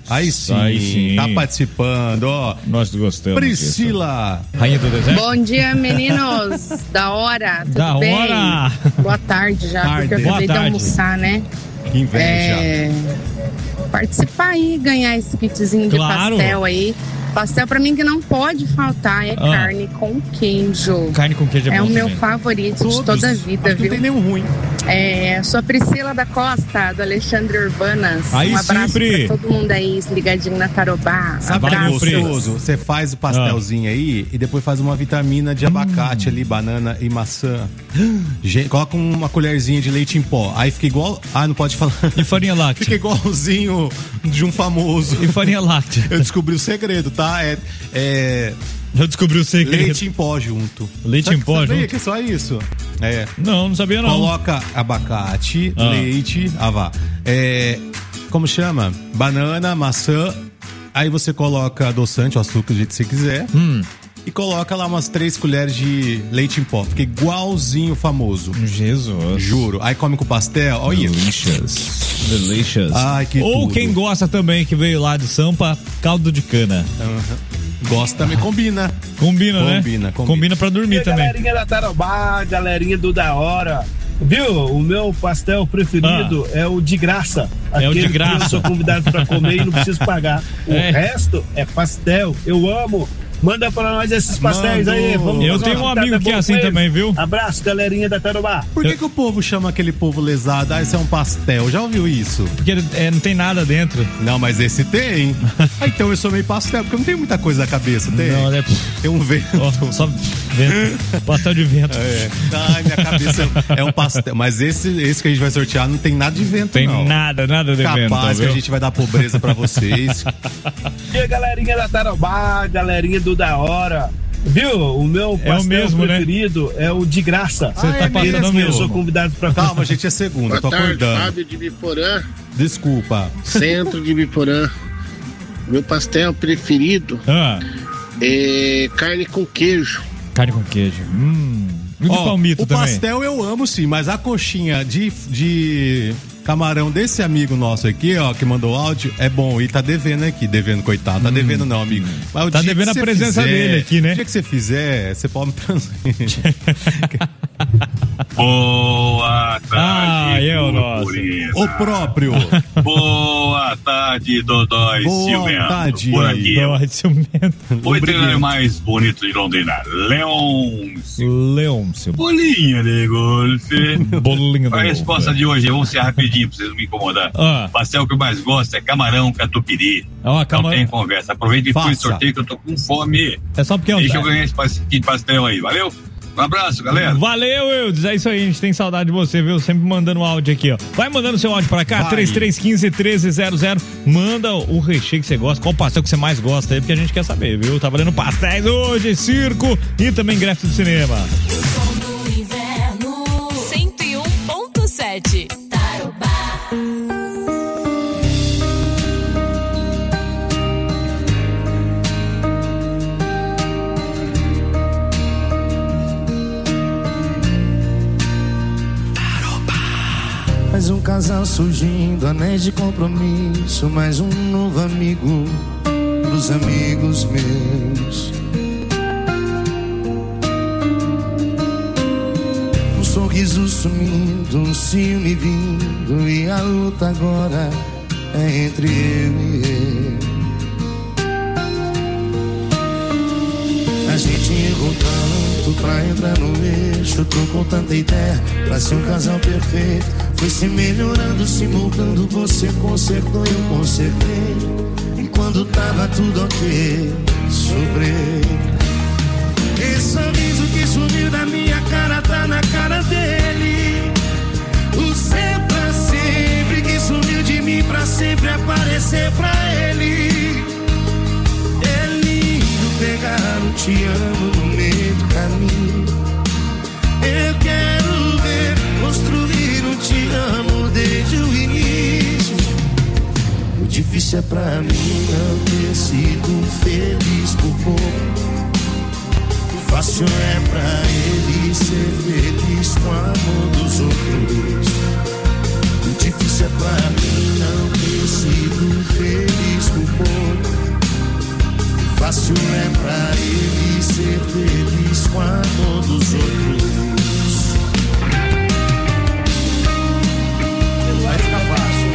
Speaker 6: Aí sim,
Speaker 22: Aí sim.
Speaker 6: Tá participando, ó.
Speaker 22: Nós gostamos.
Speaker 6: Priscila.
Speaker 22: Disso. Rainha do deserto.
Speaker 10: Bom dia, meninos. Da hora. Tudo
Speaker 22: da
Speaker 10: bem?
Speaker 22: hora.
Speaker 10: Boa tarde já,
Speaker 22: tarde.
Speaker 10: porque eu acabei
Speaker 22: Boa
Speaker 10: de
Speaker 22: tarde.
Speaker 10: almoçar, né?
Speaker 6: Que inveja.
Speaker 10: É... Participar aí, ganhar esse kitzinho de
Speaker 22: Claro.
Speaker 10: pastel aí. Pastel pra mim que não pode faltar é
Speaker 22: Ah.
Speaker 10: carne com queijo.
Speaker 22: Carne com queijo é
Speaker 10: É
Speaker 22: bom
Speaker 10: o meu
Speaker 22: também.
Speaker 10: favorito
Speaker 6: Todos.
Speaker 10: de toda a vida,
Speaker 6: Acho que
Speaker 10: viu?
Speaker 6: não tem nenhum ruim.
Speaker 10: É, sou a Priscila da Costa, do Alexandre Urbanas.
Speaker 22: Aí
Speaker 10: um abraço
Speaker 22: sempre.
Speaker 10: pra todo mundo aí, ligadinho na Tarobá.
Speaker 6: Sabe o que é
Speaker 10: Abraços.
Speaker 6: gostoso? Você faz o pastelzinho aí e depois faz uma vitamina de abacate ali, banana e maçã. Gente, coloca uma colherzinha de leite em pó. Aí fica igual. Ah, não pode falar.
Speaker 22: E farinha láctea.
Speaker 6: Fica igualzinho de um famoso.
Speaker 22: E farinha láctea.
Speaker 6: Eu descobri o segredo, tá? É. é...
Speaker 22: Eu descobri o segredo.
Speaker 6: Leite em pó junto.
Speaker 22: Leite
Speaker 6: Sabe-
Speaker 22: em pó
Speaker 6: sabia
Speaker 22: junto?
Speaker 6: que é só isso? É.
Speaker 22: Não, não sabia não.
Speaker 6: Coloca abacate,
Speaker 22: Ah.
Speaker 6: leite, ah vá. É, como chama? Banana, maçã. Aí você coloca adoçante, o açúcar, do jeito que você quiser.
Speaker 22: Hum.
Speaker 6: E coloca lá umas três colheres de leite em pó. Fica igualzinho o famoso.
Speaker 22: Jesus.
Speaker 6: Juro. Aí come com pastel. Olha.
Speaker 22: Delicious. Delicious.
Speaker 6: Ai, que
Speaker 22: Ou
Speaker 6: tudo.
Speaker 22: quem gosta também, que veio lá de Sampa, caldo de cana.
Speaker 6: Uhum. Gosta também, combina.
Speaker 22: Combina, né?
Speaker 6: Combina, combina.
Speaker 22: Combina pra dormir
Speaker 13: E aí,
Speaker 22: também.
Speaker 13: galerinha da Tarobá, galerinha do Da Hora. Viu? O meu pastel preferido é o de graça.
Speaker 22: É o de
Speaker 13: Aquele que
Speaker 22: graça.
Speaker 13: eu sou convidado pra comer e não preciso pagar. O
Speaker 22: É.
Speaker 13: resto é pastel. Eu amo. Manda pra nós esses pastéis
Speaker 6: Mando.
Speaker 13: aí. Vamos
Speaker 22: Eu
Speaker 13: fazer
Speaker 22: tenho
Speaker 13: uma
Speaker 22: um amigo
Speaker 13: fritada
Speaker 22: que é
Speaker 13: boa
Speaker 22: assim
Speaker 13: com eles.
Speaker 22: também, viu?
Speaker 13: Abraço, galerinha da Tarobá.
Speaker 6: Por que, que o povo chama aquele povo lesado? Ah, isso é um pastel. Já ouviu isso?
Speaker 22: Porque é, não tem nada dentro.
Speaker 6: Não, mas esse tem. Ah, então eu sou meio pastel, porque eu não tenho muita coisa na cabeça. Tem?
Speaker 22: Não, é...
Speaker 6: Tem um vento.
Speaker 22: Ó, só vento. Pastel de vento.
Speaker 6: É. Ai, minha cabeça é um pastel. Mas esse, esse que a gente vai sortear não tem nada de vento,
Speaker 22: Tem
Speaker 6: não.
Speaker 22: nada, nada de vento.
Speaker 6: Capaz que
Speaker 22: viu?
Speaker 6: a gente vai dar pobreza pra vocês.
Speaker 13: E aí, galerinha da Tarobá, galerinha do Da Hora. Viu? O meu
Speaker 22: É o
Speaker 13: pastel
Speaker 22: mesmo, né?
Speaker 13: preferido é o de graça.
Speaker 22: Você
Speaker 6: Ah,
Speaker 22: tá
Speaker 6: é
Speaker 22: passando
Speaker 6: mesmo?
Speaker 22: o
Speaker 13: Eu sou
Speaker 22: mesmo.
Speaker 13: convidado pra
Speaker 6: Calma, gente, é segunda, tô
Speaker 14: Boa tarde,
Speaker 6: acordando.
Speaker 14: Fábio de Biporã,
Speaker 6: Desculpa.
Speaker 14: centro de Biporã. Meu pastel preferido
Speaker 22: Ah,
Speaker 14: é carne com queijo.
Speaker 22: carne com queijo. Hum. E de
Speaker 6: Ó,
Speaker 22: palmito
Speaker 6: o
Speaker 22: também.
Speaker 6: pastel eu amo sim, mas a coxinha de, de camarão desse amigo nosso aqui, ó, que mandou áudio, é bom. E tá devendo aqui, devendo, coitado. Tá devendo não, amigo. Mas o
Speaker 22: Tá
Speaker 6: dia
Speaker 22: devendo
Speaker 6: que
Speaker 22: a
Speaker 6: você
Speaker 22: presença
Speaker 6: fizer,
Speaker 22: dele aqui, né?
Speaker 6: O dia que você fizer, você pode me trazer.
Speaker 24: Boa tarde.
Speaker 22: Ah, eu, nossa.
Speaker 24: purpurina.
Speaker 6: O próprio.
Speaker 24: Boa tarde, Dodói
Speaker 6: Boa
Speaker 24: Silvendo.
Speaker 6: tarde.
Speaker 24: Por aqui.
Speaker 22: Dói, ciumento.
Speaker 24: O veterinário mais bonito de Londrina, Leôncio.
Speaker 22: Leôncio.
Speaker 24: Bolinha de golfe.
Speaker 22: Bolinha
Speaker 24: A
Speaker 22: de
Speaker 24: resposta de hoje, vamos ser rapidinho pra vocês não me incomodar.
Speaker 22: Ah.
Speaker 24: Pastel que eu mais gosto é camarão catupiry.
Speaker 22: Ó,
Speaker 24: Não
Speaker 22: camar-
Speaker 24: tem conversa. Aproveita e
Speaker 6: Faça.
Speaker 24: põe sorteio que eu tô com fome.
Speaker 22: É só porque é um...
Speaker 24: Deixa eu ganhar esse pas- esse pastel aí, valeu? Um abraço, galera.
Speaker 22: Valeu, Eudes. É isso aí, a gente tem saudade de você, viu? Sempre mandando um áudio aqui, ó. Vai mandando seu áudio pra cá,
Speaker 6: Vai.
Speaker 22: três três um cinco, um três zero zero. Manda o recheio que você gosta, qual pastel que você mais gosta aí, porque a gente quer saber, viu? Tá valendo pastéis hoje, circo e também ingresso do cinema.
Speaker 2: cento e um ponto sete. Tarobá.
Speaker 1: Mais um casal surgindo, anéis de compromisso, mais um novo amigo dos amigos meus. Um sorriso sumindo, um ciúme vindo, e a luta agora é entre eu e ele. A gente errou tanto pra entrar no eixo, tô com tanta ideia pra ser um casal perfeito. Foi se melhorando, se moldando, você consertou, eu consertei. E quando tava tudo ok, sobrei. Esse sorriso que sumiu da minha cara tá na cara dele. O ser pra sempre que sumiu de mim pra sempre aparecer pra ele. É lindo pegar um te amo no meio do caminho. Eu quero ver construir um te amo desde o início. O difícil é pra mim não ter sido feliz por pouco. O fácil é pra ele ser feliz com o amor dos outros. O difícil difícil é pra mim não ter sido feliz por pouco. Fácil é pra ele ser feliz com a dor dos outros. Vai ficar fácil.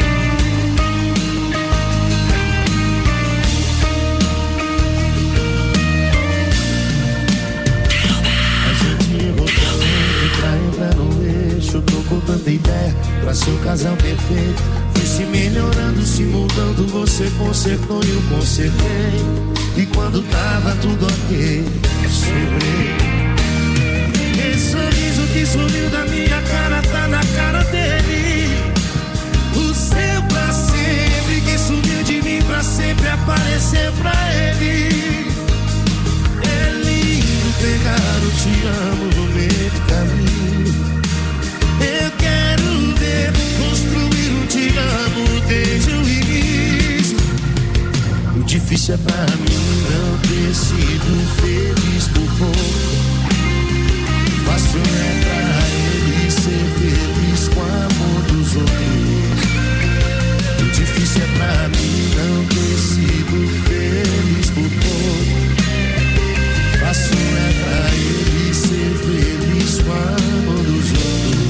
Speaker 1: A gente errou tanto pra entrar no eixo. Tô com tanta ideia pra ser o casal perfeito. Fui se melhorando, se mudando. Você consertou e eu consertei. E quando tava tudo ok, sobrei. Esse sorriso que sumiu da minha cara tá na cara dele. O seu pra sempre que sumiu de mim pra sempre apareceu pra ele. É lindo pegar o te amo no meio do caminho. Eu quero ver construir um te amo desde o início. O difícil é pra mim não ter sido feliz por pouco. Fácil é pra ele ser feliz com o amor dos outros. O difícil é pra mim não ter sido feliz por pouco. Fácil é pra ele ser feliz com o amor dos outros.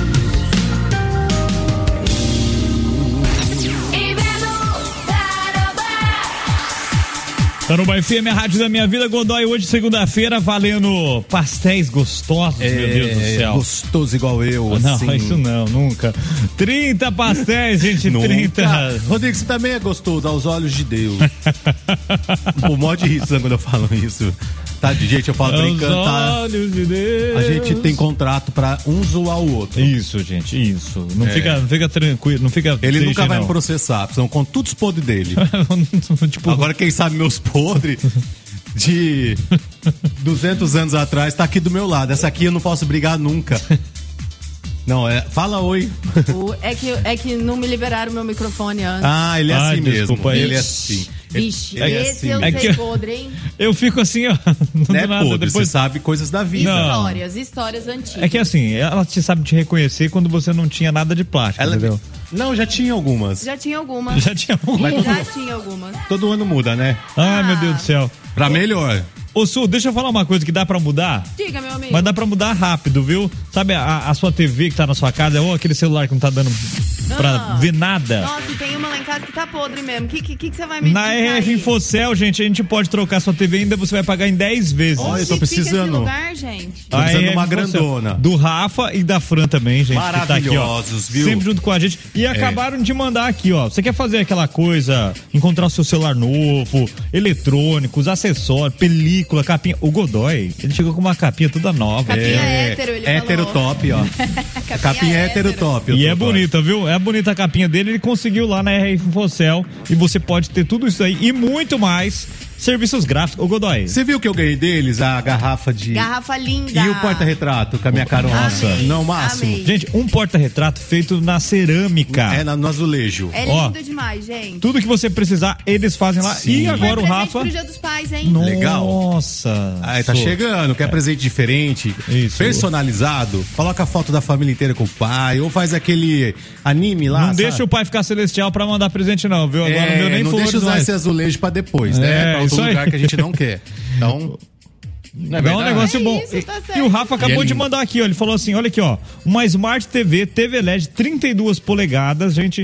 Speaker 22: Tarobá F M, a rádio da minha vida. Godoy, hoje, segunda-feira, valendo pastéis gostosos,
Speaker 6: é,
Speaker 22: meu Deus do céu.
Speaker 6: Gostoso igual eu,
Speaker 22: não,
Speaker 6: assim.
Speaker 22: Isso não, nunca. trinta pastéis, gente,
Speaker 6: nunca.
Speaker 22: trinta.
Speaker 6: Rodrigo, você também é gostoso aos olhos de Deus. Pô, mó de rir quando eu falo isso. Tá, de gente, eu falo brincando, tá?
Speaker 22: Olhos de Deus.
Speaker 6: A gente tem contrato pra um zoar o outro.
Speaker 22: Isso, gente, isso. Não,
Speaker 6: é.
Speaker 22: fica, não fica tranquilo, não fica.
Speaker 6: Ele
Speaker 22: triste,
Speaker 6: nunca vai
Speaker 22: não.
Speaker 6: me processar, são com todos os podres dele. tipo... Agora, quem sabe meus podres de duzentos anos atrás tá aqui do meu lado. Essa aqui eu não posso brigar nunca. Não, é. Fala oi.
Speaker 3: O, é, que, é que não me liberaram o meu microfone antes.
Speaker 6: Ah, ele é
Speaker 22: Ai,
Speaker 6: assim
Speaker 22: desculpa,
Speaker 6: mesmo.
Speaker 22: ele
Speaker 6: é assim.
Speaker 3: Vixe,
Speaker 6: ele é
Speaker 3: esse
Speaker 6: assim.
Speaker 3: eu
Speaker 22: É
Speaker 3: sei
Speaker 22: que-
Speaker 3: podre, hein?
Speaker 22: Eu fico assim, ó.
Speaker 6: Não é
Speaker 22: nada,
Speaker 6: podre,
Speaker 22: depois...
Speaker 6: você sabe coisas da vida.
Speaker 22: Não.
Speaker 3: Histórias, histórias antigas.
Speaker 22: É que assim, ela te sabe te reconhecer quando você não tinha nada de plástico,
Speaker 6: Ela...
Speaker 22: entendeu?
Speaker 6: Não, já tinha algumas.
Speaker 3: Já tinha algumas.
Speaker 22: Já tinha algumas.
Speaker 3: Já tinha algumas.
Speaker 6: Todo ano muda, né?
Speaker 22: Ai, meu Deus do céu.
Speaker 6: Pra melhor.
Speaker 22: Ô, Su, deixa eu falar uma coisa que dá pra mudar.
Speaker 3: Diga, meu amigo.
Speaker 22: Mas dá pra mudar rápido, viu? Sabe a, a sua T V que tá na sua casa, ou aquele celular que não tá dando pra
Speaker 3: Ah.
Speaker 22: ver nada?
Speaker 3: Nossa, e tem uma lá em casa que tá podre mesmo. O que, que, que você vai me
Speaker 22: Na
Speaker 3: indicar
Speaker 22: R F
Speaker 3: aí?
Speaker 22: Infocel, gente, a gente pode trocar sua T V e ainda você vai pagar em dez vezes.
Speaker 6: Olha, eu tô
Speaker 3: Onde fica esse
Speaker 6: precisando.
Speaker 3: lugar, gente?
Speaker 6: Tô precisando de
Speaker 22: A
Speaker 6: uma
Speaker 22: R F Infocel,
Speaker 6: grandona.
Speaker 22: Do Rafa e da Fran também, gente. que tá aqui, ó,
Speaker 6: Maravilhosos, viu?
Speaker 22: Sempre junto com a gente. E acabaram de mandar aqui, ó. Você quer fazer aquela coisa, encontrar o seu celular novo, eletrônicos, acessórios, película, capinha. O Godoy, ele chegou com uma capinha toda nova.
Speaker 3: Capinha é, hétero, ele
Speaker 6: hétero
Speaker 3: falou.
Speaker 6: top, ó.
Speaker 3: Capinha,
Speaker 6: Capinha hétero top.
Speaker 22: E é
Speaker 6: Godoy.
Speaker 22: bonita, viu? É bonita a capinha dele, ele conseguiu lá na R F Infocel e você pode ter tudo isso aí e muito mais. Serviços gráficos. Ô, Godoy.
Speaker 6: Você viu que eu ganhei deles? A garrafa de...
Speaker 3: Garrafa linda.
Speaker 6: E o porta-retrato com a minha cara
Speaker 22: Nossa.
Speaker 6: Não, máximo.
Speaker 3: Amei.
Speaker 22: Gente, um porta-retrato feito na cerâmica.
Speaker 6: É, no azulejo.
Speaker 3: É
Speaker 22: Ó,
Speaker 3: lindo demais, gente.
Speaker 22: Tudo que você precisar, eles fazem lá.
Speaker 6: Sim.
Speaker 22: E agora o
Speaker 3: Presente
Speaker 22: Rafa.
Speaker 3: pro Dia dos Pais, hein?
Speaker 6: Legal.
Speaker 22: Nossa.
Speaker 6: Aí tá
Speaker 22: Sou.
Speaker 6: chegando, quer presente diferente,
Speaker 22: Isso.
Speaker 6: personalizado, coloca a foto da família inteira com o pai, ou faz aquele anime lá,
Speaker 22: Não
Speaker 6: sabe?
Speaker 22: deixa o pai ficar celestial pra mandar presente, não, viu? Agora
Speaker 6: É,
Speaker 22: não deu nem
Speaker 6: não
Speaker 22: flores,
Speaker 6: deixa usar
Speaker 22: mais.
Speaker 6: esse azulejo pra depois,
Speaker 22: É,
Speaker 6: né? Pra outro
Speaker 22: isso aí.
Speaker 6: lugar que a gente não quer. Então, não é
Speaker 22: Dá um
Speaker 6: verdade?
Speaker 22: negócio
Speaker 3: É
Speaker 22: bom.
Speaker 3: isso, tá
Speaker 22: e,
Speaker 3: certo.
Speaker 22: e o Rafa acabou
Speaker 6: E é
Speaker 22: de
Speaker 6: lindo.
Speaker 22: mandar aqui, ó. Ele falou assim: olha aqui, ó. Uma Smart T V, T V L E D, trinta e duas polegadas, gente.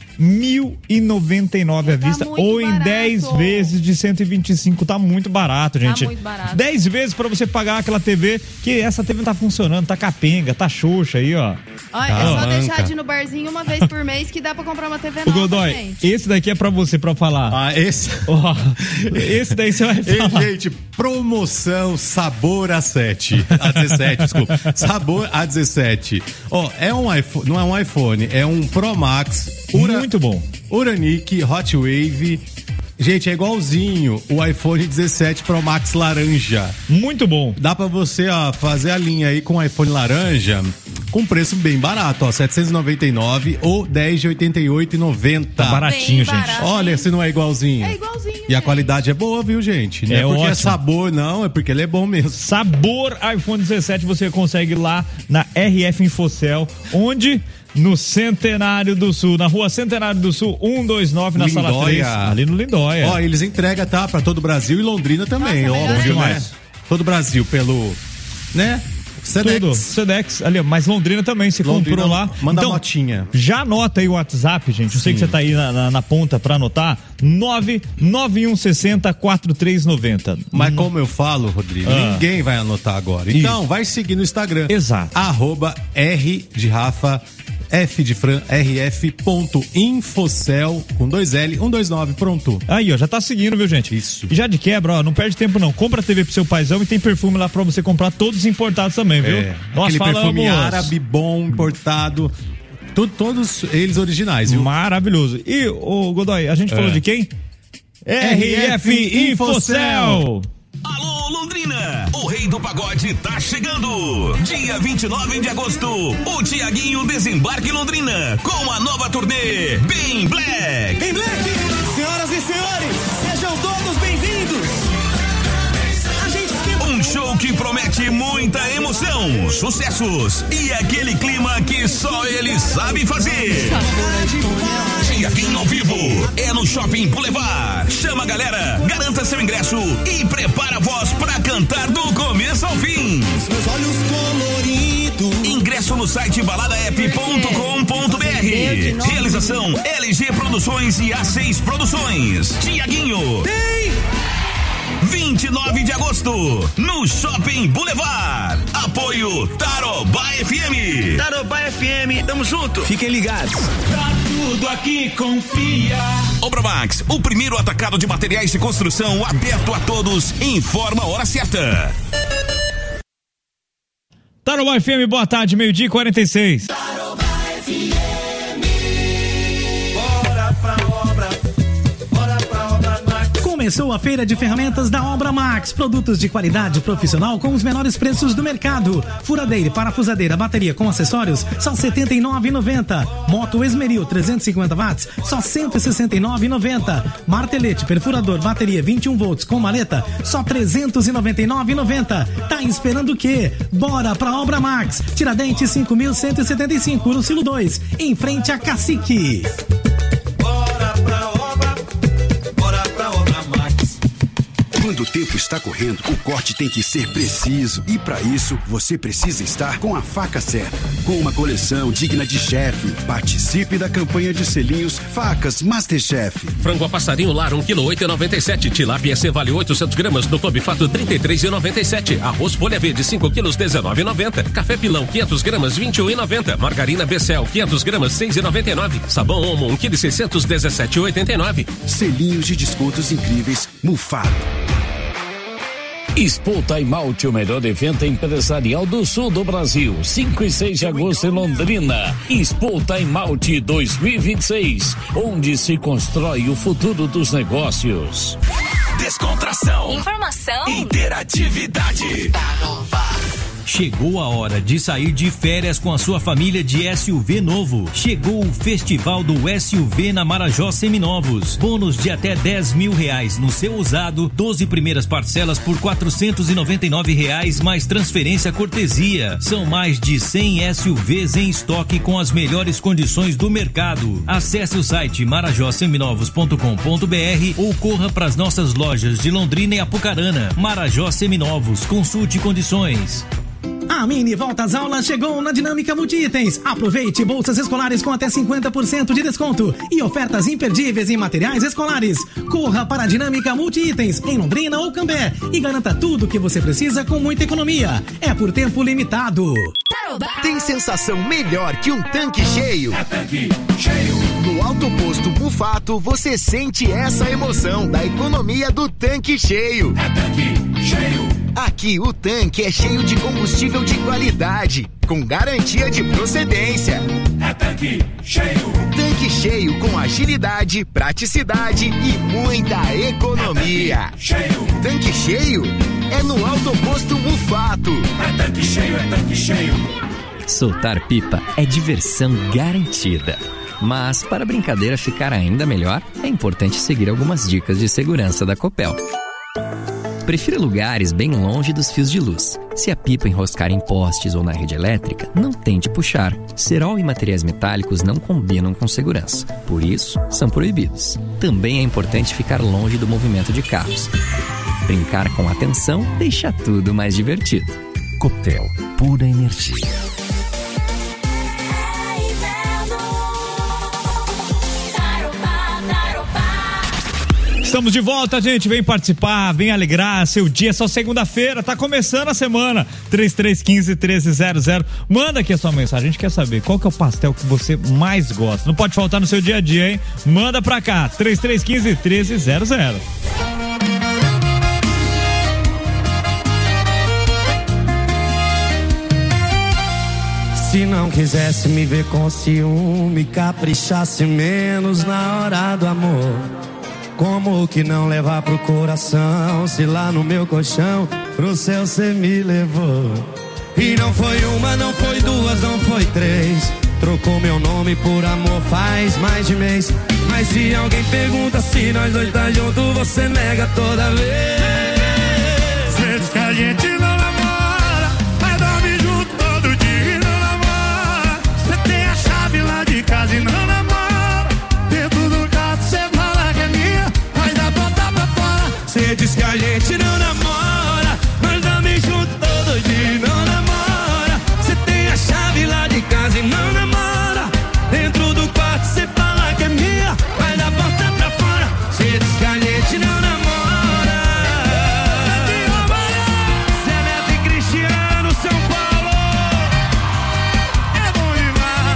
Speaker 22: mil e noventa e nove à
Speaker 3: Tá
Speaker 22: vista
Speaker 3: muito
Speaker 22: ou em
Speaker 3: barato.
Speaker 22: dez vezes de cento e vinte e cinco, tá muito barato, gente.
Speaker 3: muito barato.
Speaker 22: dez vezes pra você pagar aquela T V, que essa T V não tá funcionando, tá capenga, tá xoxa aí, ó.
Speaker 3: Olha,
Speaker 22: Tá.
Speaker 3: é só
Speaker 22: Manca.
Speaker 3: deixar de ir no barzinho uma vez por mês que dá pra comprar uma T V
Speaker 22: O
Speaker 3: nova,
Speaker 22: Godoy,
Speaker 3: gente.
Speaker 22: esse daqui é pra você, pra falar.
Speaker 6: Ah, esse...
Speaker 22: Ó, esse daí você vai
Speaker 6: Ei,
Speaker 22: falar.
Speaker 6: gente, promoção Sabor A sete. A dezessete, desculpa. Sabor A dezessete. Ó, é um iPhone, não é um iPhone, é um Pro Max. Ura,
Speaker 22: Muito bom.
Speaker 6: Uranic, Hot Wave. Gente, é igualzinho o iPhone dezessete Pro Max laranja.
Speaker 22: Muito bom.
Speaker 6: Dá pra você, ó, fazer a linha aí com o iPhone laranja com preço bem barato, ó, setecentos e noventa e nove ou dez de oitenta e oito reais e noventa centavos.
Speaker 22: Tá baratinho,
Speaker 3: Bem
Speaker 22: gente.
Speaker 3: barato.
Speaker 6: Olha, se não é igualzinho.
Speaker 3: É igualzinho,
Speaker 6: E a
Speaker 3: gente.
Speaker 6: qualidade é boa, viu, gente? Não é,
Speaker 22: É
Speaker 6: porque é
Speaker 22: ótimo.
Speaker 6: sabor, não, é porque ele é bom mesmo.
Speaker 22: Sabor iPhone dezessete você consegue lá na R F Infocel, onde no Centenário do Sul, na rua Centenário do Sul, cento e vinte e nove, na
Speaker 6: Lindóia.
Speaker 22: sala três, ali no Lindóia.
Speaker 6: Ó, eles entregam, tá? Pra todo o Brasil e Londrina também,
Speaker 22: Nossa,
Speaker 6: óbvio,
Speaker 22: né?
Speaker 6: né? Todo o Brasil pelo, né? Sedex.
Speaker 22: Tudo, Sedex, ali, mas Londrina também, se
Speaker 6: Londrina,
Speaker 22: comprou lá.
Speaker 6: manda
Speaker 22: então,
Speaker 6: a notinha.
Speaker 22: Já anota aí o WhatsApp, gente. Eu sei
Speaker 6: Sim.
Speaker 22: que você tá aí na, na, na ponta pra anotar. nove nove um seis zero quatro três nove zero.
Speaker 6: Mas como eu falo, Rodrigo,
Speaker 22: Ah.
Speaker 6: ninguém vai anotar agora. Então,
Speaker 22: Isso.
Speaker 6: vai seguir no Instagram.
Speaker 22: Exato.
Speaker 6: Arroba R de Rafa, F de Fran, rf.infocel, com dois L, cento e vinte e nove, pronto.
Speaker 22: Aí, ó, já tá seguindo, viu, gente?
Speaker 6: Isso.
Speaker 22: E já de quebra, ó, não perde tempo não. Compra a T V pro seu paizão e tem perfume lá pra você comprar, todos importados também, viu?
Speaker 6: É,
Speaker 22: Nós
Speaker 6: aquele
Speaker 22: falamos...
Speaker 6: perfume árabe bom, importado, tu- todos eles originais, viu?
Speaker 22: Maravilhoso. E, ô Godoy, a gente
Speaker 6: É.
Speaker 22: falou de quem? R F Infocel.
Speaker 8: Alô, Londrina! O Rei do Pagode tá chegando! Dia vinte e nove de agosto, o Tiaguinho desembarca em Londrina com a nova turnê Bem Black!
Speaker 5: Bem Black! Senhoras e senhores, sejam todos bem-vindos! A gente
Speaker 8: Um show que promete muita emoção, sucessos e aquele clima que só ele sabe fazer. Tiaguinho ao vivo é no Shopping Boulevard. Chama a galera, garanta seu ingresso e prepara a voz pra cantar do começo ao fim.
Speaker 5: Meus olhos coloridos.
Speaker 8: Ingresso no site balada app ponto com ponto b r. Realização L G Produções e A seis Produções. Tiaguinho. vinte e nove de agosto, no Shopping Boulevard. Apoio Tarobá F M.
Speaker 5: Tarobá F M, tamo junto. Fiquem ligados.
Speaker 8: Pra tudo aqui confia. Obramax, o primeiro atacado de materiais de construção aberto a todos. Informa a hora certa.
Speaker 22: Tarobá F M, boa tarde, meio-dia e quarenta e seis.
Speaker 5: Tarobá F M. Bora pra obra. Bora pra obra, Max.
Speaker 15: Começou a feira de ferramentas da Obra Max. Produtos de qualidade profissional com os menores preços do mercado. Furadeira e parafusadeira, bateria com acessórios, só setenta e nove reais e noventa centavos. Moto Esmeril trezentos e cinquenta watts, só cento e sessenta e nove reais e noventa centavos. Martelete, perfurador, bateria vinte e um volts com maleta, só trezentos e noventa e nove reais e noventa centavos. Tá esperando o quê? Bora pra Obra Max. Tiradentes cinco mil cento e setenta e cinco, Lucilo dois, em frente a Cacique.
Speaker 16: Quando o tempo está correndo, o corte tem que ser preciso. E para isso, você precisa estar com a faca certa. Com uma coleção digna de chefe. Participe da campanha de selinhos Facas Masterchef.
Speaker 12: Frango a passarinho lar, um quilo, oito reais e noventa e sete. Tilápia C vale oitocentos gramas no Clube Fato, trinta e três reais e noventa e sete. Arroz folha verde, cinco quilos, dezenove reais e noventa centavos. Café pilão, quinhentos gramas, vinte e um reais e noventa centavos. Margarina Becel, quinhentos gramas, seis reais e noventa e nove centavos. Sabão Omo, um quilo e seiscentos, dezessete reais e oitenta e nove centavos.
Speaker 16: Selinhos de descontos incríveis Mufato.
Speaker 17: Expo Time Out, o melhor evento empresarial do sul do Brasil. cinco e seis de agosto em Londrina. Expo Time Out dois mil e vinte e seis, onde se constrói o futuro dos negócios.
Speaker 8: Descontração.
Speaker 2: Informação.
Speaker 8: Interatividade.
Speaker 25: Chegou a hora de sair de férias com a sua família de S U V novo. Chegou o Festival do S U V na Marajó Seminovos. Bônus de até dez mil reais no seu usado, doze primeiras parcelas por quatrocentos e noventa e nove reais, mais transferência cortesia. São mais de cem S U Vs em estoque com as melhores condições do mercado. Acesse o site marajó seminovos ponto com ponto b r ou corra para as nossas lojas de Londrina e Apucarana. Marajó Seminovos, consulte condições.
Speaker 15: A Mini Volta às Aulas chegou na Dinâmica Multiitens. Aproveite bolsas escolares com até cinquenta por cento de desconto e ofertas imperdíveis em materiais escolares. Corra para a Dinâmica Multiitens em Londrina ou Cambé e garanta tudo o que você precisa com muita economia. É por tempo limitado.
Speaker 26: Tem sensação melhor que um tanque cheio?
Speaker 5: É tanque cheio.
Speaker 26: No Alto Posto Mufato, você sente essa emoção da economia do tanque cheio.
Speaker 5: É tanque cheio.
Speaker 26: Aqui o tanque é cheio de combustível de qualidade, com garantia de procedência.
Speaker 5: É tanque cheio.
Speaker 26: Tanque cheio com agilidade, praticidade e muita economia.
Speaker 5: É cheio.
Speaker 26: Tanque cheio é no Alto Posto Mufato.
Speaker 5: É tanque cheio, é tanque cheio.
Speaker 27: Soltar pipa é diversão garantida. Mas para a brincadeira ficar ainda melhor, é importante seguir algumas dicas de segurança da Copel. Prefira lugares bem longe dos fios de luz. Se a pipa enroscar em postes ou na rede elétrica, não tente puxar. Cerol e materiais metálicos não combinam com segurança. Por isso, são proibidos. Também é importante ficar longe do movimento de carros. Brincar com atenção deixa tudo mais divertido. Copel, pura energia.
Speaker 22: Estamos de volta, gente. Vem participar, vem alegrar seu dia. Só segunda-feira, tá começando a semana. três três um cinco, um três zero zero. Manda aqui a sua mensagem. A gente quer saber qual que é o pastel que você mais gosta. Não pode faltar no seu dia a dia, hein? Manda pra cá. três três um cinco, um três zero zero.
Speaker 1: Se não quisesse me ver com ciúme, caprichasse menos na hora do amor. Como que não levar pro coração, se lá no meu colchão pro céu cê me levou? E não foi uma, não foi duas, não foi três. Trocou meu nome por amor faz mais de mês. Mas se alguém pergunta se nós dois tá junto, você nega toda vez. Cê diz que a gente não namora, mas dorme junto todo dia e não namora. Cê tem a chave lá de casa e não namora. Dentro do carro cê fala que é minha, mas dá botar pra fora. Cê diz que a gente não namora, mas dorme junto todo dia e não namora. Cê tem a chave lá de casa e não namora. Dentro do quarto cê fala que é minha, mas dá botar pra fora. Cê diz que a gente não namora. Zé Neto e Cristiano, São Paulo. É bom demais.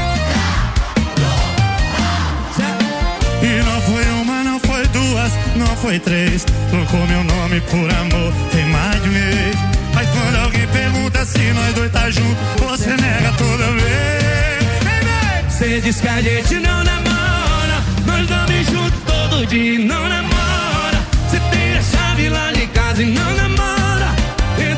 Speaker 1: E não foi uma, não foi duas, não foi três. Trocou meu nome por amor, tem mais de um mês. Mas quando alguém pergunta se nós dois tá junto, você nega toda vez. Cê diz que a gente não namora, nós dormimos junto todo dia e não namora. Cê tem a chave lá de casa e não namora.